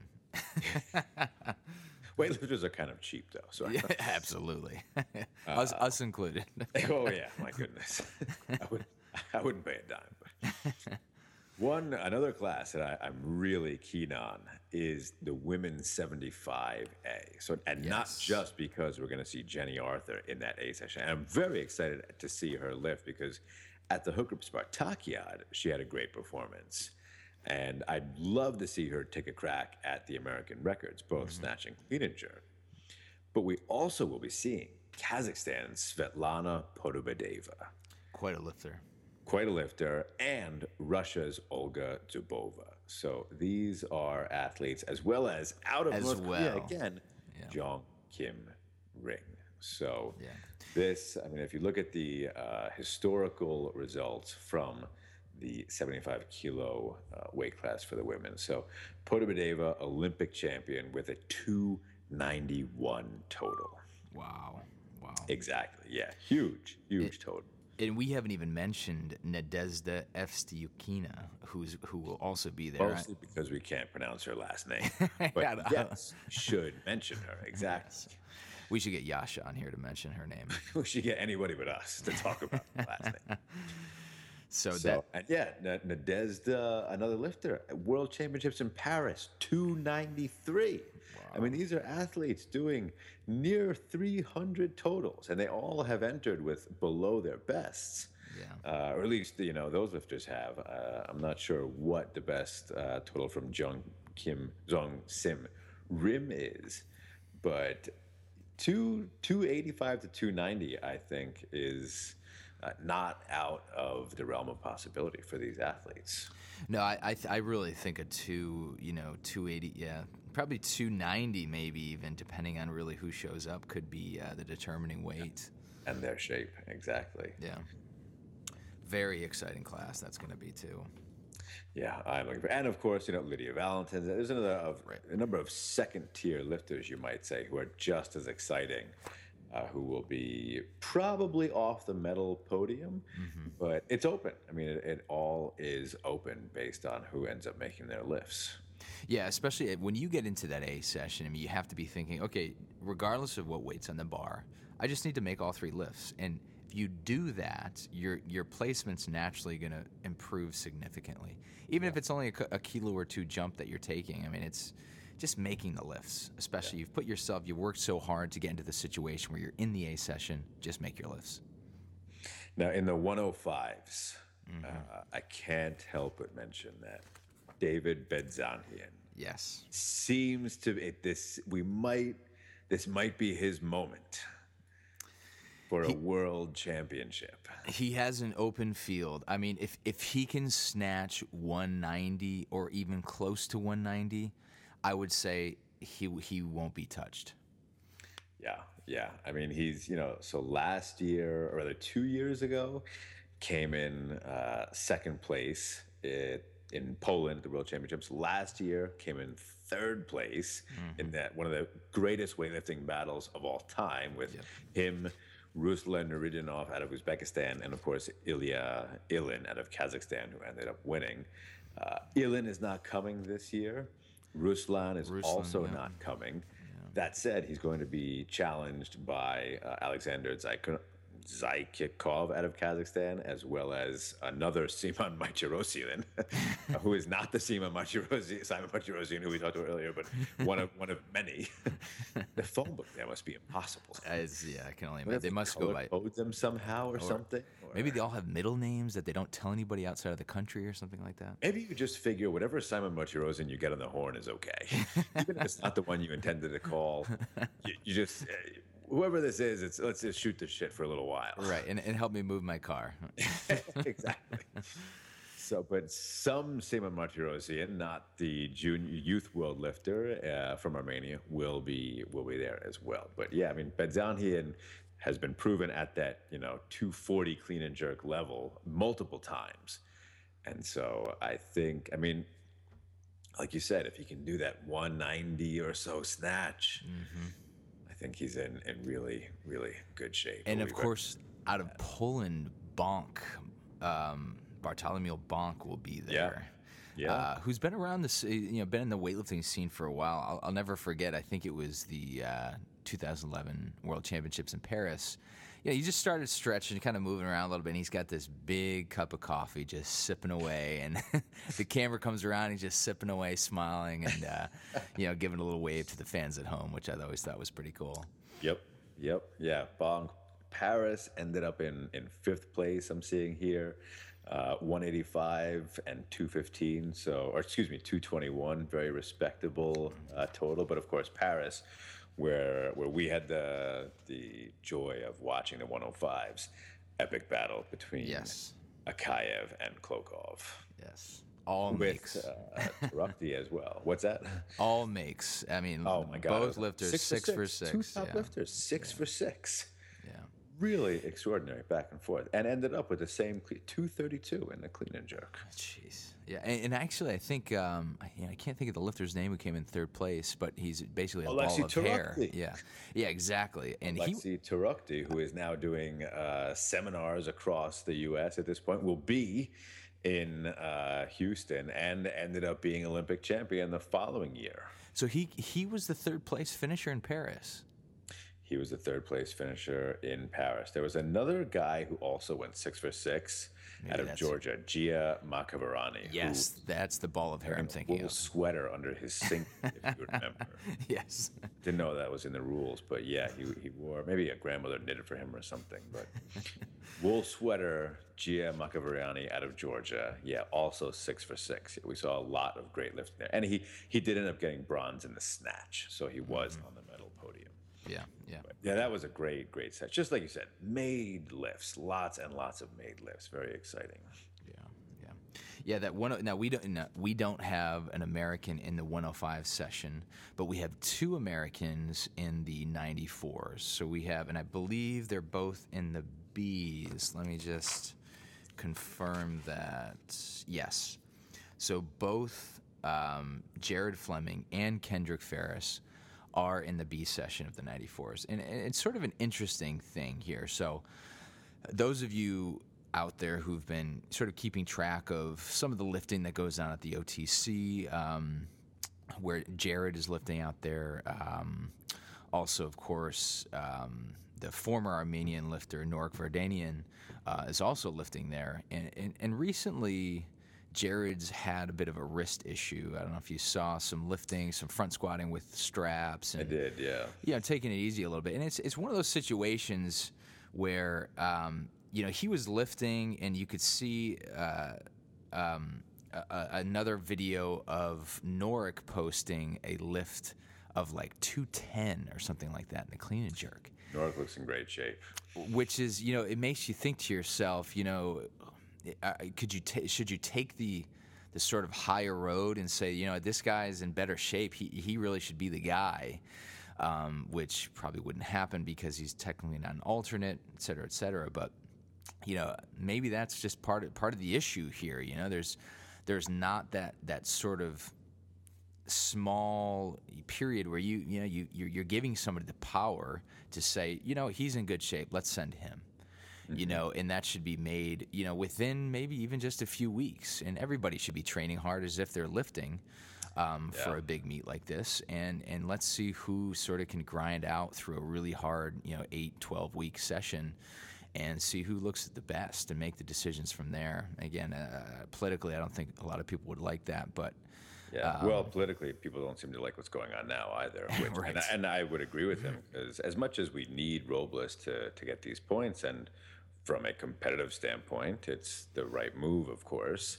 Weightlifters are kind of cheap, though. So Yeah, absolutely. us, us included. oh yeah, my goodness, I would I wouldn't pay a dime. But. One another class that I, I'm really keen on is the women's seventy-five A. So and not Yes. just because we're going to see Jenny Arthur in that A session. And I'm very excited to see her lift because at the Hooker Spartakiad she had a great performance, and I'd love to see her take a crack at the American records, both snatch and clean and jerk. But we also will be seeing Kazakhstan's Svetlana Podobedeva. Quite a lifter. Quite a lifter, and Russia's Olga Zubova. So these are athletes, as well as out of As North Korea well. again, Yeah. Jong Kim Ring. So Yeah. this, I mean, if you look at the uh, historical results from the seventy-five kilo uh, weight class for the women, so Podobedeva, Olympic champion with a two ninety-one total. Wow. Wow. Exactly. Yeah. Huge, huge total. And we haven't even mentioned Nadezhda Evstyukina, who's who will also be there. Mostly because we can't pronounce her last name. Yeah, But no. yes, should mention her. Exactly. We should get Yasha on here to mention her name. We should get anybody but us to talk about the last name. So, So, that and yeah, N- Nadezhda, another lifter, at World Championships in Paris, two ninety-three. I mean, these are athletes doing near three hundred totals, and they all have entered with below their bests. Yeah. Uh, or at least, you know, those lifters have. Uh, I'm not sure what the best uh, total from Jung Kim Jong Sim Rim is, but two two eighty five to two ninety, I think, is uh, not out of the realm of possibility for these athletes. No, I I, th- I really think a two, you know, two eighty, yeah, probably two ninety, maybe even, depending on really who shows up, could be uh, the determining weight. And their shape, exactly. Yeah, very exciting class that's going to be too. Yeah, I'm looking for, and of course, you know, Lydia Valentin. There's another of Right. a number of second-tier lifters, you might say, who are just as exciting, uh, who will be probably off the medal podium, but it's open. I mean, it, it all is open based on who ends up making their lifts. Yeah, especially when you get into that A session, I mean, you have to be thinking, okay, regardless of what weight's on the bar, I just need to make all three lifts. And if you do that, your your placement's naturally going to improve significantly. Even if it's only a, ki- a kilo or two jump that you're taking, I mean, it's just making the lifts. Especially you've put yourself, you worked so hard to get into the situation where you're in the A session, just make your lifts. Now, in the one oh fives, uh, I can't help but mention that David Bedzanian Yes. seems to be this. We might this might be his moment for a world championship. He has an open field. I mean, if if he can snatch one ninety or even close to one ninety, I would say he he won't be touched. Yeah, yeah. I mean, he's, you know, so last year, or rather two years ago, came in uh, second place it, in Poland at the World Championships. Last year, came in third place in that one of the greatest weightlifting battles of all time with him, Ruslan Nuridanov out of Uzbekistan, and of course Ilya Ilin out of Kazakhstan, who ended up winning. Uh, Ilin is not coming this year. Ruslan is Ruslan, also yeah. not coming. That said, he's going to be challenged by uh, Alexander Zaykun- Zaykikov out of Kazakhstan, as well as another Simon Marchirosian, who is not the Simon Marchirosian, Simon Marchirosian who we talked about earlier, but one of one of many. The phone book there must be impossible. As, yeah, I can only What imagine. if They you must go color by. code them somehow or, something. Or Maybe they all have middle names that they don't tell anybody outside of the country or something like that. maybe you just figure whatever Simon Marchirosian you get on the horn is okay, even if it's not the one you intended to call. You, you just. Uh, Whoever this is, it's let's just shoot this shit for a little while. Right, and, and help me move my car. Exactly. So, but some Simon Martirosian, not the junior youth world lifter uh, from Armenia, will be will be there as well. But yeah, I mean, Bedzanian has been proven at that, you know, two forty clean and jerk level multiple times, and so I think, I mean, like you said, if he can do that one ninety or so snatch. I think he's in, in really, really good shape. And We'll of be course, out of Poland, Bonk, um, Bartolomew Bonk will be there. Yeah. Uh, who's been around this, you know, been in the weightlifting scene for a while. I'll, I'll never forget. I think it was the uh, two thousand eleven World Championships in Paris. Yeah, he just started stretching, kind of moving around a little bit. And he's got this big cup of coffee, just sipping away, and the camera comes around. He's just sipping away, smiling, and uh, you know, giving a little wave to the fans at home, which I always thought was pretty cool. Yep. Yep. Yeah. Bong Paris ended up in, in fifth place. I'm seeing here, uh, one eighty-five and two fifteen. So, or excuse me, two twenty-one. Very respectable uh, total. But of course, Paris, where where we had the the joy of watching the one oh fives, epic battle between Yes. Akayev and Klokov. Yes. All With makes. uh, Tarakti as well. What's that? All makes. I mean, Oh my God! both it was lifters six, six, for six. Two top yeah. lifters, six for six. Yeah. Really extraordinary back and forth, and ended up with the same cle- two thirty-two in the clean and jerk. Jeez. Yeah, and, and actually, I think um, I, you know, I can't think of the lifter's name who came in third place, but he's basically a Alexei ball of hair. Tarakti. Yeah, yeah, exactly. And he, Alexei Tarakti, who is now doing uh, seminars across the U S at this point, will be in uh, Houston and ended up being Olympic champion the following year. so he he was the third place finisher in Paris. He was the third place finisher in Paris. There was another guy who also went six for six out of that's- Georgia, Gia Makavarani. Yes, that's the ball of hair I'm thinking Wool of. sweater under his sink, if you remember. Yes. Didn't know that was in the rules, but yeah, he he wore, maybe a grandmother knitted for him or something. But wool sweater, Gia Makavarani out of Georgia. Yeah, also six for six. We saw a lot of great lifting there, and he he did end up getting bronze in the snatch, so he was on the medal podium. Yeah, yeah. But yeah, that was a great, great set. Just like you said, made lifts, lots and lots of made lifts. Very exciting. Yeah, yeah, yeah. That one. Now we don't. No, we don't have an American in the one oh five session, but we have two Americans in the ninety-fours. So we have, and I believe they're both in the Bs. Let me just confirm that. Yes. So both um, Jared Fleming and Kendrick Ferris are in the B session of the ninety-fours. And it's sort of an interesting thing here. So those of you out there who've been sort of keeping track of some of the lifting that goes on at the O T C, um, where Jared is lifting out there. Um, also, of course, um, the former Armenian lifter, Norik Vardanian, uh, is also lifting there. And, and, and recently, Jared's had a bit of a wrist issue. I don't know if you saw some lifting, some front squatting with straps. And, I did, yeah. Yeah, taking it easy a little bit. And it's it's one of those situations where, um, you know, he was lifting and you could see uh, um, a, a, another video of Norik posting a lift of like two ten or something like that in the clean and jerk. Norik looks in great shape. Which is, you know, it makes you think to yourself, you know, Uh, could you ta- should you take the the sort of higher road and say, you know, this guy's in better shape. He he really should be the guy, um, which probably wouldn't happen because he's technically not an alternate, et cetera, et cetera. But you know, maybe that's just part of part of the issue here. You know, there's there's not that that sort of small period where you you know you you're, you're giving somebody the power to say, you know, he's in good shape. Let's send him. You know, and that should be made, you know, within maybe even just a few weeks. And everybody should be training hard as if they're lifting um, Yeah. for a big meet like this. And and let's see who sort of can grind out through a really hard, you know, eight, twelve-week session and see who looks the best and make the decisions from there. Again, uh, politically, I don't think a lot of people would like that, but Yeah. Well, politically, people don't seem to like what's going on now either. Which, Right. and, I, and I would agree with him because as much as we need Robles to, to get these points, and from a competitive standpoint, it's the right move, of course.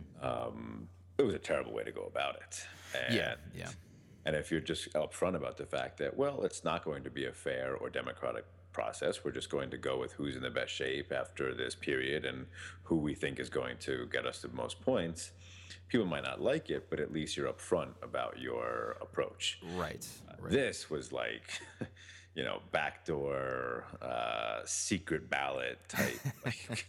Um, it was a terrible way to go about it. And, yeah, yeah. And if you're just upfront about the fact that, well, it's not going to be a fair or democratic process, we're just going to go with who's in the best shape after this period and who we think is going to get us the most points. People might not like it, but at least you're upfront about your approach. Right. right. This was like, you know, backdoor, uh, secret ballot type, like,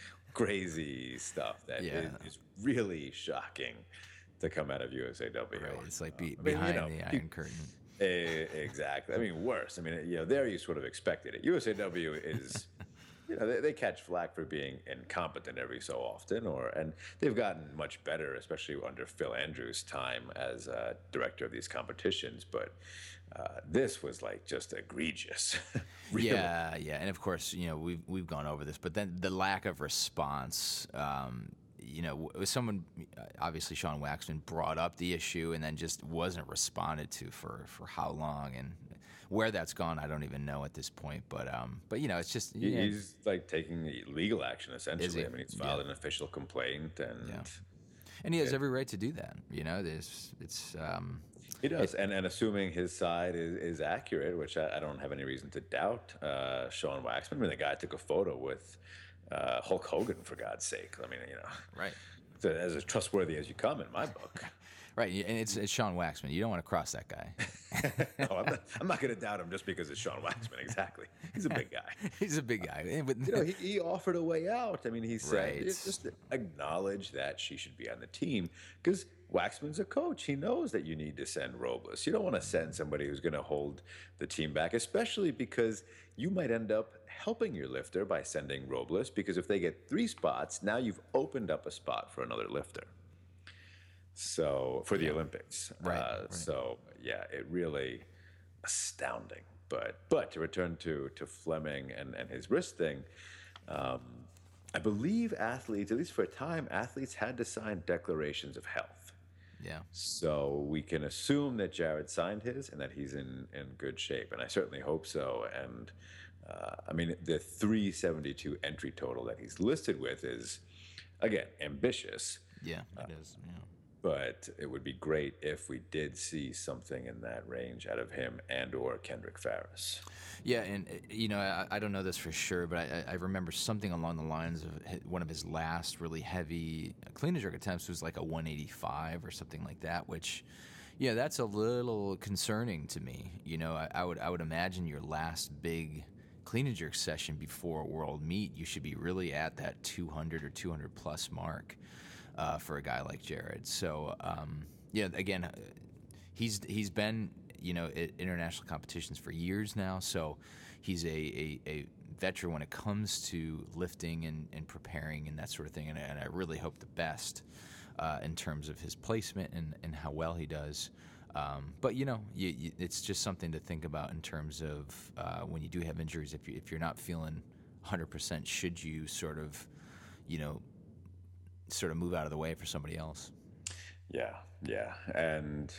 crazy stuff that Yeah. is, is really shocking to come out of U S A W. Right. It's like be, I mean, you behind know, the you- Iron Curtain. Eh, exactly. I mean, worse. I mean, you know, there you sort of expected it. U S A W is, you know, they, they catch flack for being incompetent every so often, or and they've gotten much better, especially under Phil Andrews' time as uh, director of these competitions. But uh, this was like just egregious. Really. Yeah, yeah, and of course, you know, we've we've gone over this, but then the lack of response. Um, you know, w- someone, obviously Sean Waxman brought up the issue and then just wasn't responded to for, for how long, and where that's gone, I don't even know at this point. But um, but you know, it's just He- yeah, He's like taking legal action Is essentially. he? I mean, he's filed Yeah. an official complaint, and Yeah. and he has every right to do that. You know, there's it's um, he does. And and assuming his side is, is accurate, which I, I don't have any reason to doubt, uh, Sean Waxman. I mean, the guy took a photo with uh, Hulk Hogan, for God's sake. I mean, you know, right. it's as as trustworthy as you come in my book. Right, and it's, it's Sean Waxman. You don't want to cross that guy. No, I'm not, I'm not going to doubt him just because it's Sean Waxman. Exactly. He's a big guy. He's a big guy. And with- You know, he, he offered a way out. I mean, he said, Right. just acknowledge that she should be on the team because Waxman's a coach. He knows that you need to send Robles. You don't want to send somebody who's going to hold the team back, especially because you might end up helping your lifter by sending Robles, because if they get three spots, now you've opened up a spot for another lifter. So for the Olympics, Right, Uh, right. So yeah, it really astounding. But but to return to to Fleming and, and his wrist thing, um, I believe athletes, at least for a time, athletes had to sign declarations of health. Yeah. So we can assume that Jared signed his and that he's in, in good shape. And I certainly hope so. And uh, I mean, the three seventy-two entry total that he's listed with is, again, ambitious. Yeah, it is. Yeah. But it would be great if we did see something in that range out of him and or Kendrick Farris. Yeah, and uh, you know, I, I don't know this for sure, but I, I remember something along the lines of hi- one of his last really heavy clean and jerk attempts was like a one eighty-five or something like that, which, yeah, that's a little concerning to me. You know, I, I would I would imagine your last big clean and jerk session before a world meet, you should be really at that two hundred or two hundred plus mark uh, for a guy like Jared. So, um, yeah, again, uh, he's he's been you know at international competitions for years now, so he's a, a, a veteran when it comes to lifting and, and preparing and that sort of thing. And, and I really hope the best uh, in terms of his placement and, and how well he does. Um, but you know, you, you, it's just something to think about in terms of uh, when you do have injuries. If you if you're not feeling one hundred percent, should you sort of, you know, sort of move out of the way for somebody else? Yeah, yeah, and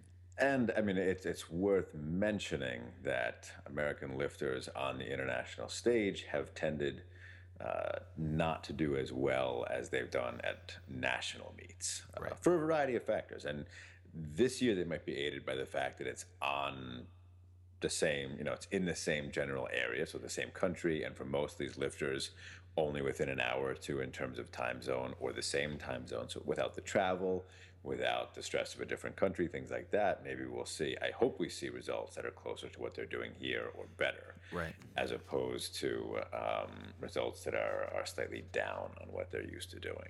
and I mean it's it's worth mentioning that American lifters on the international stage have tended uh, not to do as well as they've done at national meets uh, Right. for a variety of factors. And this year they might be aided by the fact that it's on the same, you know, it's in the same general area, so the same country, and for most of these lifters, only within an hour or two in terms of time zone or the same time zone. So without the travel, without the stress of a different country, things like that, maybe we'll see, I hope we see results that are closer to what they're doing here or better. Right. As opposed to um, results that are, are slightly down on what they're used to doing.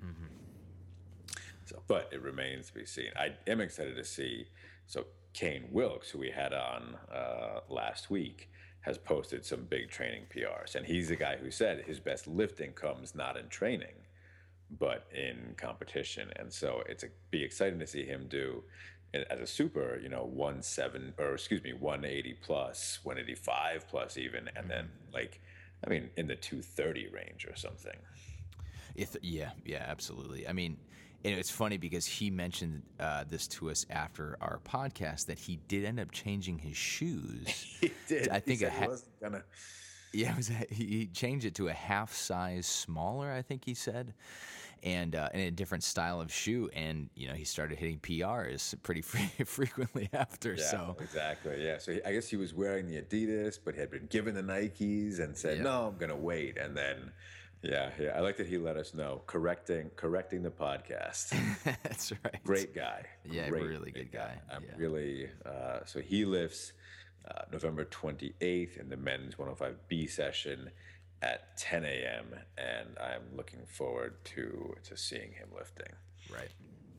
So, but it remains to be seen. I am excited to see. So Kane Wilkes, who we had on uh, last week, has posted some big training P Rs, and he's the guy who said his best lifting comes not in training, but in competition. And so it's a, be exciting to see him do as a super, you know, one seven or excuse me, one eighty plus, one eighty-five plus even, and then like, I mean, in the two thirty range or something. If, yeah, yeah, absolutely. I mean, and it's funny because he mentioned uh, this to us after our podcast that he did end up changing his shoes. He did. I think he a said ha- he wasn't gonna. Yeah, it was a, he he changed it to a half size smaller, I think he said, and uh, in a different style of shoe. And you know, he started hitting P Rs pretty fre- frequently after. Yeah, So exactly. Yeah. So he, I guess he was wearing the Adidas, but had been given the Nikes and said, Yeah. "No, I'm gonna wait." And then, yeah, yeah. I like that he let us know, correcting correcting the podcast. that's right. Great guy. Yeah, Great, really good great guy. I'm Yeah. really. Uh, so he lifts uh, November twenty-eighth in the men's one oh five B session at ten a.m. and I'm looking forward to to seeing him lifting. Right.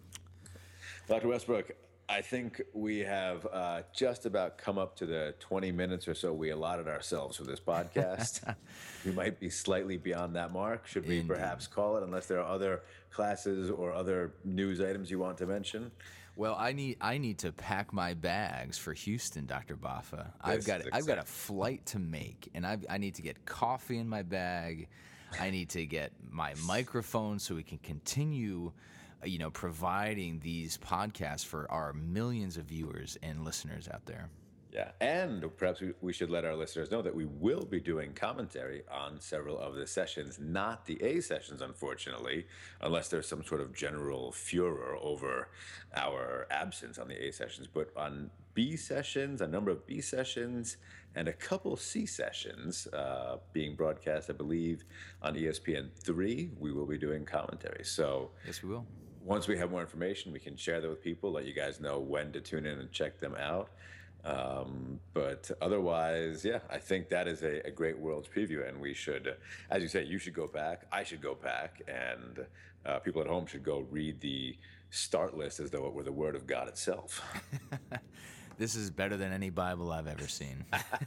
Doctor Westbrook, I think we have uh, just about come up to the twenty minutes or so we allotted ourselves for this podcast. We might be slightly beyond that mark. Should we Indeed. perhaps call it, unless there are other classes or other news items you want to mention? Well, I need I need to pack my bags for Houston, Doctor Baffa. I've This got is I've got a exciting. flight to make, and I I need to get coffee in my bag. I need to get my microphone so we can continue, uh, you know, providing these podcasts for our millions of viewers and listeners out there. Yeah, and perhaps we, we should let our listeners know that we will be doing commentary on several of the sessions, not the A sessions, unfortunately, unless there's some sort of general furor over our absence on the A sessions, but on B sessions, a number of B sessions, and a couple C sessions uh, being broadcast, I believe, on E S P N three, we will be doing commentary. So Yes, we will. once we have more information, we can share that with people, let you guys know when to tune in and check them out. Um, but otherwise, yeah, I think that is a, a great Worlds preview, and we should, as you say, you should go back, I should go back, and uh, people at home should go read the start list as though it were the Word of God itself. This is better than any Bible I've ever seen.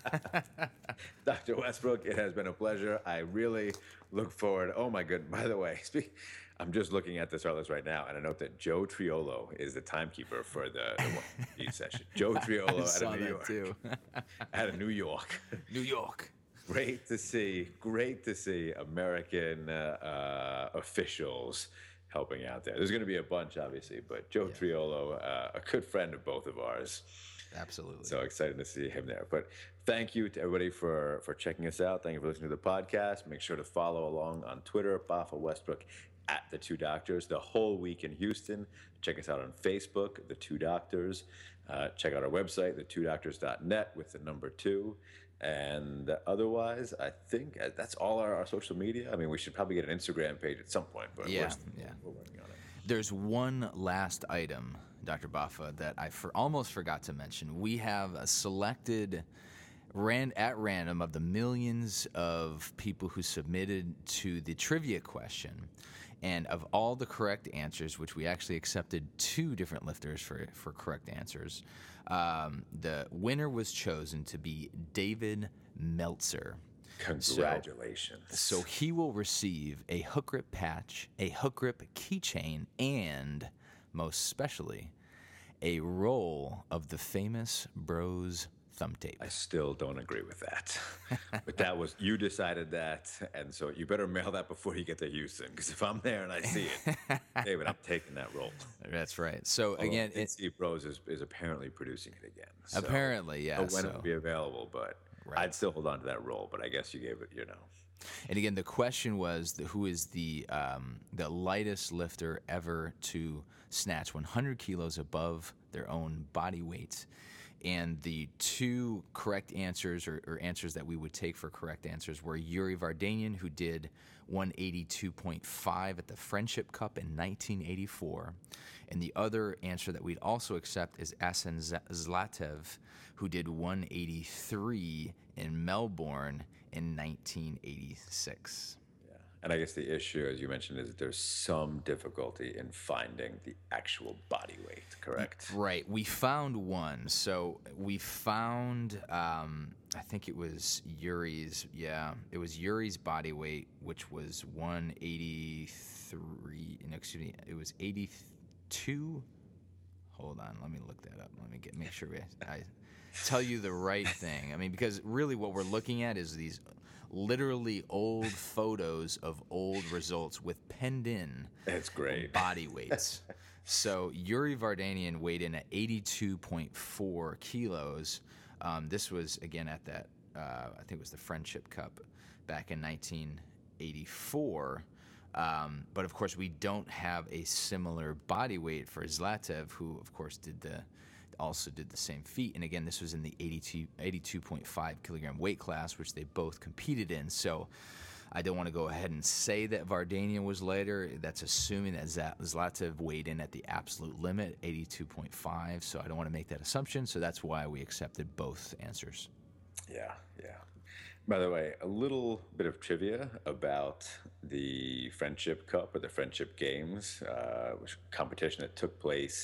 Doctor Westbrook, it has been a pleasure. I really look forward. Oh my good. By the way, speak, I'm just looking at the start list right now, and I note that Joe Triolo is the timekeeper for the, the one B session. Joe Triolo I out saw of New that York. too. Out of New York. New York. great to see, great to see American uh, uh, officials helping out there. There's going to be a bunch, obviously, but Joe Yeah. Triolo, uh, a good friend of both of ours. Absolutely. So excited to see him there. But thank you to everybody for for checking us out. Thank you for listening to the podcast. Make sure to follow along on Twitter, Bafa Westbrook, at The Two Doctors, the whole week in Houston. Check us out on Facebook, The Two Doctors. Uh, check out our website, the two doctors dot net with the number two. And otherwise, I think that's all our, our social media. I mean, we should probably get an Instagram page at some point, but Yeah, we're, yeah. we're working on it. There's one last item, Doctor Bafa, that I for, almost forgot to mention. We have a selected ran at random of the millions of people who submitted to the trivia question. And of all the correct answers, which we actually accepted two different lifters for, for correct answers, um, the winner was chosen to be David Meltzer. Congratulations. So, so he will receive a hook grip patch, a hook grip keychain, and most specially, a roll of the famous Bros thumb tape. I still don't agree with that. But that was, you decided that, and so you better mail that before you get to Houston, because if I'm there and I see it, David, I'm taking that roll. That's right. So Although again, it, Steve Bros is, is apparently producing it again. So apparently, yeah. I don't know when so, it'll be available, but Right. I'd still hold on to that roll. But I guess you gave it, you know. and again, the question was the, who is the um, the lightest lifter ever to snatch one hundred kilos above their own body weight. And the two correct answers, or, or answers that we would take for correct answers, were Yuri Vardanian, who did one eighty-two point five at the Friendship Cup in nineteen eighty-four. And the other answer that we'd also accept is Asen Zlatev, who did one eighty-three in Melbourne in nineteen eighty-six. And I guess the issue, as you mentioned, is that there's some difficulty in finding the actual body weight, correct? Right. We found one. So we found, um, I think it was Yuri's, yeah, it was Yuri's body weight, which was one eighty-three, no, excuse me, it was eighty-two. Hold on, let me look that up. Let me get make sure I, I tell you the right thing. I mean, because really what we're looking at is these literally old photos of old results with penned in That's great. body weights. So Yuri Vardanian weighed in at eighty-two point four kilos. Um, this was, again, at that, uh, I think it was the Friendship Cup back in nineteen eighty-four. Um, but, of course, we don't have a similar body weight for Zlatev, who, of course, did the also did the same feat. And again, this was in the eighty-two point five kilogram weight class, which they both competed in. So I don't want to go ahead and say that Vardanian was lighter. That's assuming that Zlatev weighed in at the absolute limit, eighty-two point five. So I don't want to make that assumption. So that's why we accepted both answers. Yeah, yeah. By the way, a little bit of trivia about the Friendship Cup or the Friendship Games, uh, which competition that took place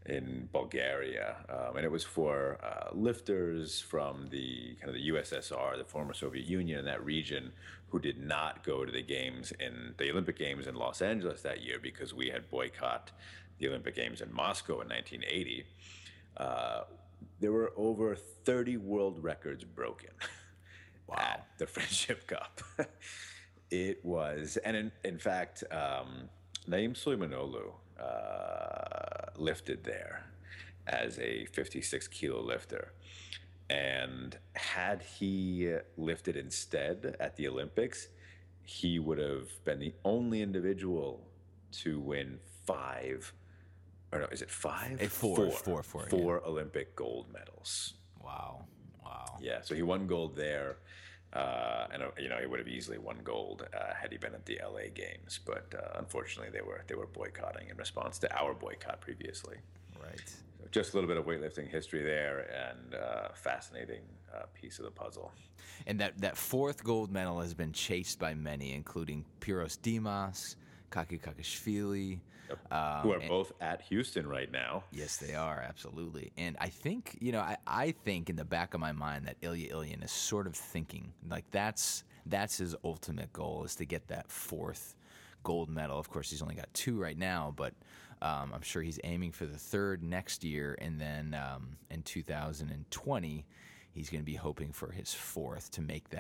in Bulgaria, um, and it was for uh, lifters from the kind of the U S S R, the former Soviet Union, in that region, who did not go to the games in the Olympic Games in Los Angeles that year because we had boycotted the Olympic Games in Moscow in nineteen eighty. Uh, there were over thirty world records broken. Wow. At the Friendship Cup. It was, and in, in fact, um, Naim Suleimanoglu uh, lifted there as a fifty-six kilo lifter. And had he lifted instead at the Olympics, he would have been the only individual to win five, or no, is it five? A four, four, four, four, four yeah. Olympic gold medals. Wow. Wow. Yeah, so he won gold there, uh, and uh, you know he would have easily won gold uh, had he been at the L A Games. But uh, unfortunately, they were they were boycotting in response to our boycott previously. Right. So just a little bit of weightlifting history there, and uh, fascinating uh, piece of the puzzle. And that that fourth gold medal has been chased by many, including Piros Dimas, Kaki Kakashvili. Yep. Um, Who are and, both at Houston right now. Yes, they are, absolutely. And I think, you know, I, I think in the back of my mind that Ilya Ilyin is sort of thinking, like that's that's his ultimate goal, is to get that fourth gold medal. Of course, he's only got two right now, but um, I'm sure he's aiming for the third next year. And then um, in two thousand twenty, he's going to be hoping for his fourth to make that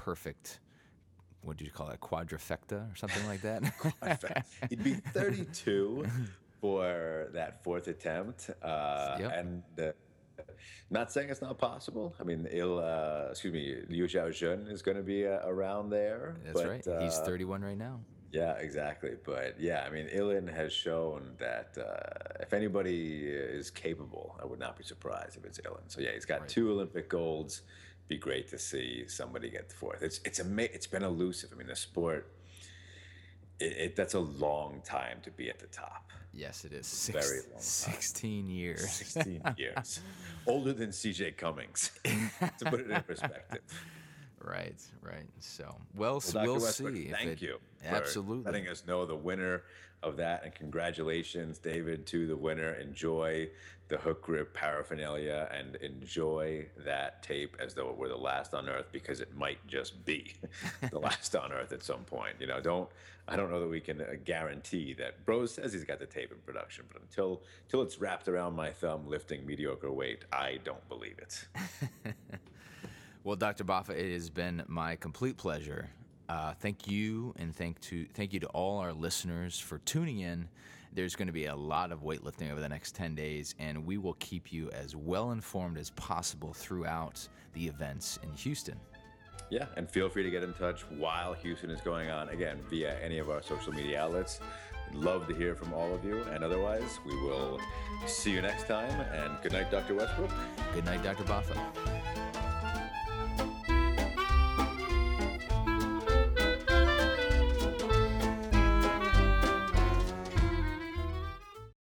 perfect, what do you call it, quadrifecta or something like that? He'd be thirty-two for that fourth attempt. Uh, Yep. And uh, not saying it's not possible. I mean, he'll, uh, excuse me, Liu Xiaojun is going to be uh, around there. That's but, right. He's uh, thirty-one right now. Yeah, exactly. But yeah, I mean, Ilin has shown that uh, if anybody is capable, I would not be surprised if it's Ilin. So yeah, he's got Right. two Olympic golds. Be great to see somebody get the fourth. It's it's ama- It's been elusive. I mean, the sport. It, it that's a long time to be at the top. Yes, it is. Very Six, long time. sixteen years. Sixteen years, older than C J Cummings. To put it in perspective. Right, right. So, well, s- Well, we'll Doctor Westbrook, see. if thank it- you for Absolutely. letting us know the winner of that, and congratulations, David, to the winner. Enjoy the hook grip paraphernalia and enjoy that tape as though it were the last on Earth, because it might just be the last on Earth at some point. You know, don't I don't know that we can uh, guarantee that. Bros says he's got the tape in production, but until until it's wrapped around my thumb lifting mediocre weight, I don't believe it. Well, Doctor Baffa, it has been my complete pleasure. Uh, thank you, and thank to thank you to all our listeners for tuning in. There's going to be a lot of weightlifting over the next ten days, and we will keep you as well informed as possible throughout the events in Houston. Yeah, and feel free to get in touch while Houston is going on, again, via any of our social media outlets. Love to hear from all of you, and otherwise, we will see you next time, and good night, Doctor Westbrook. Good night, Doctor Baffa.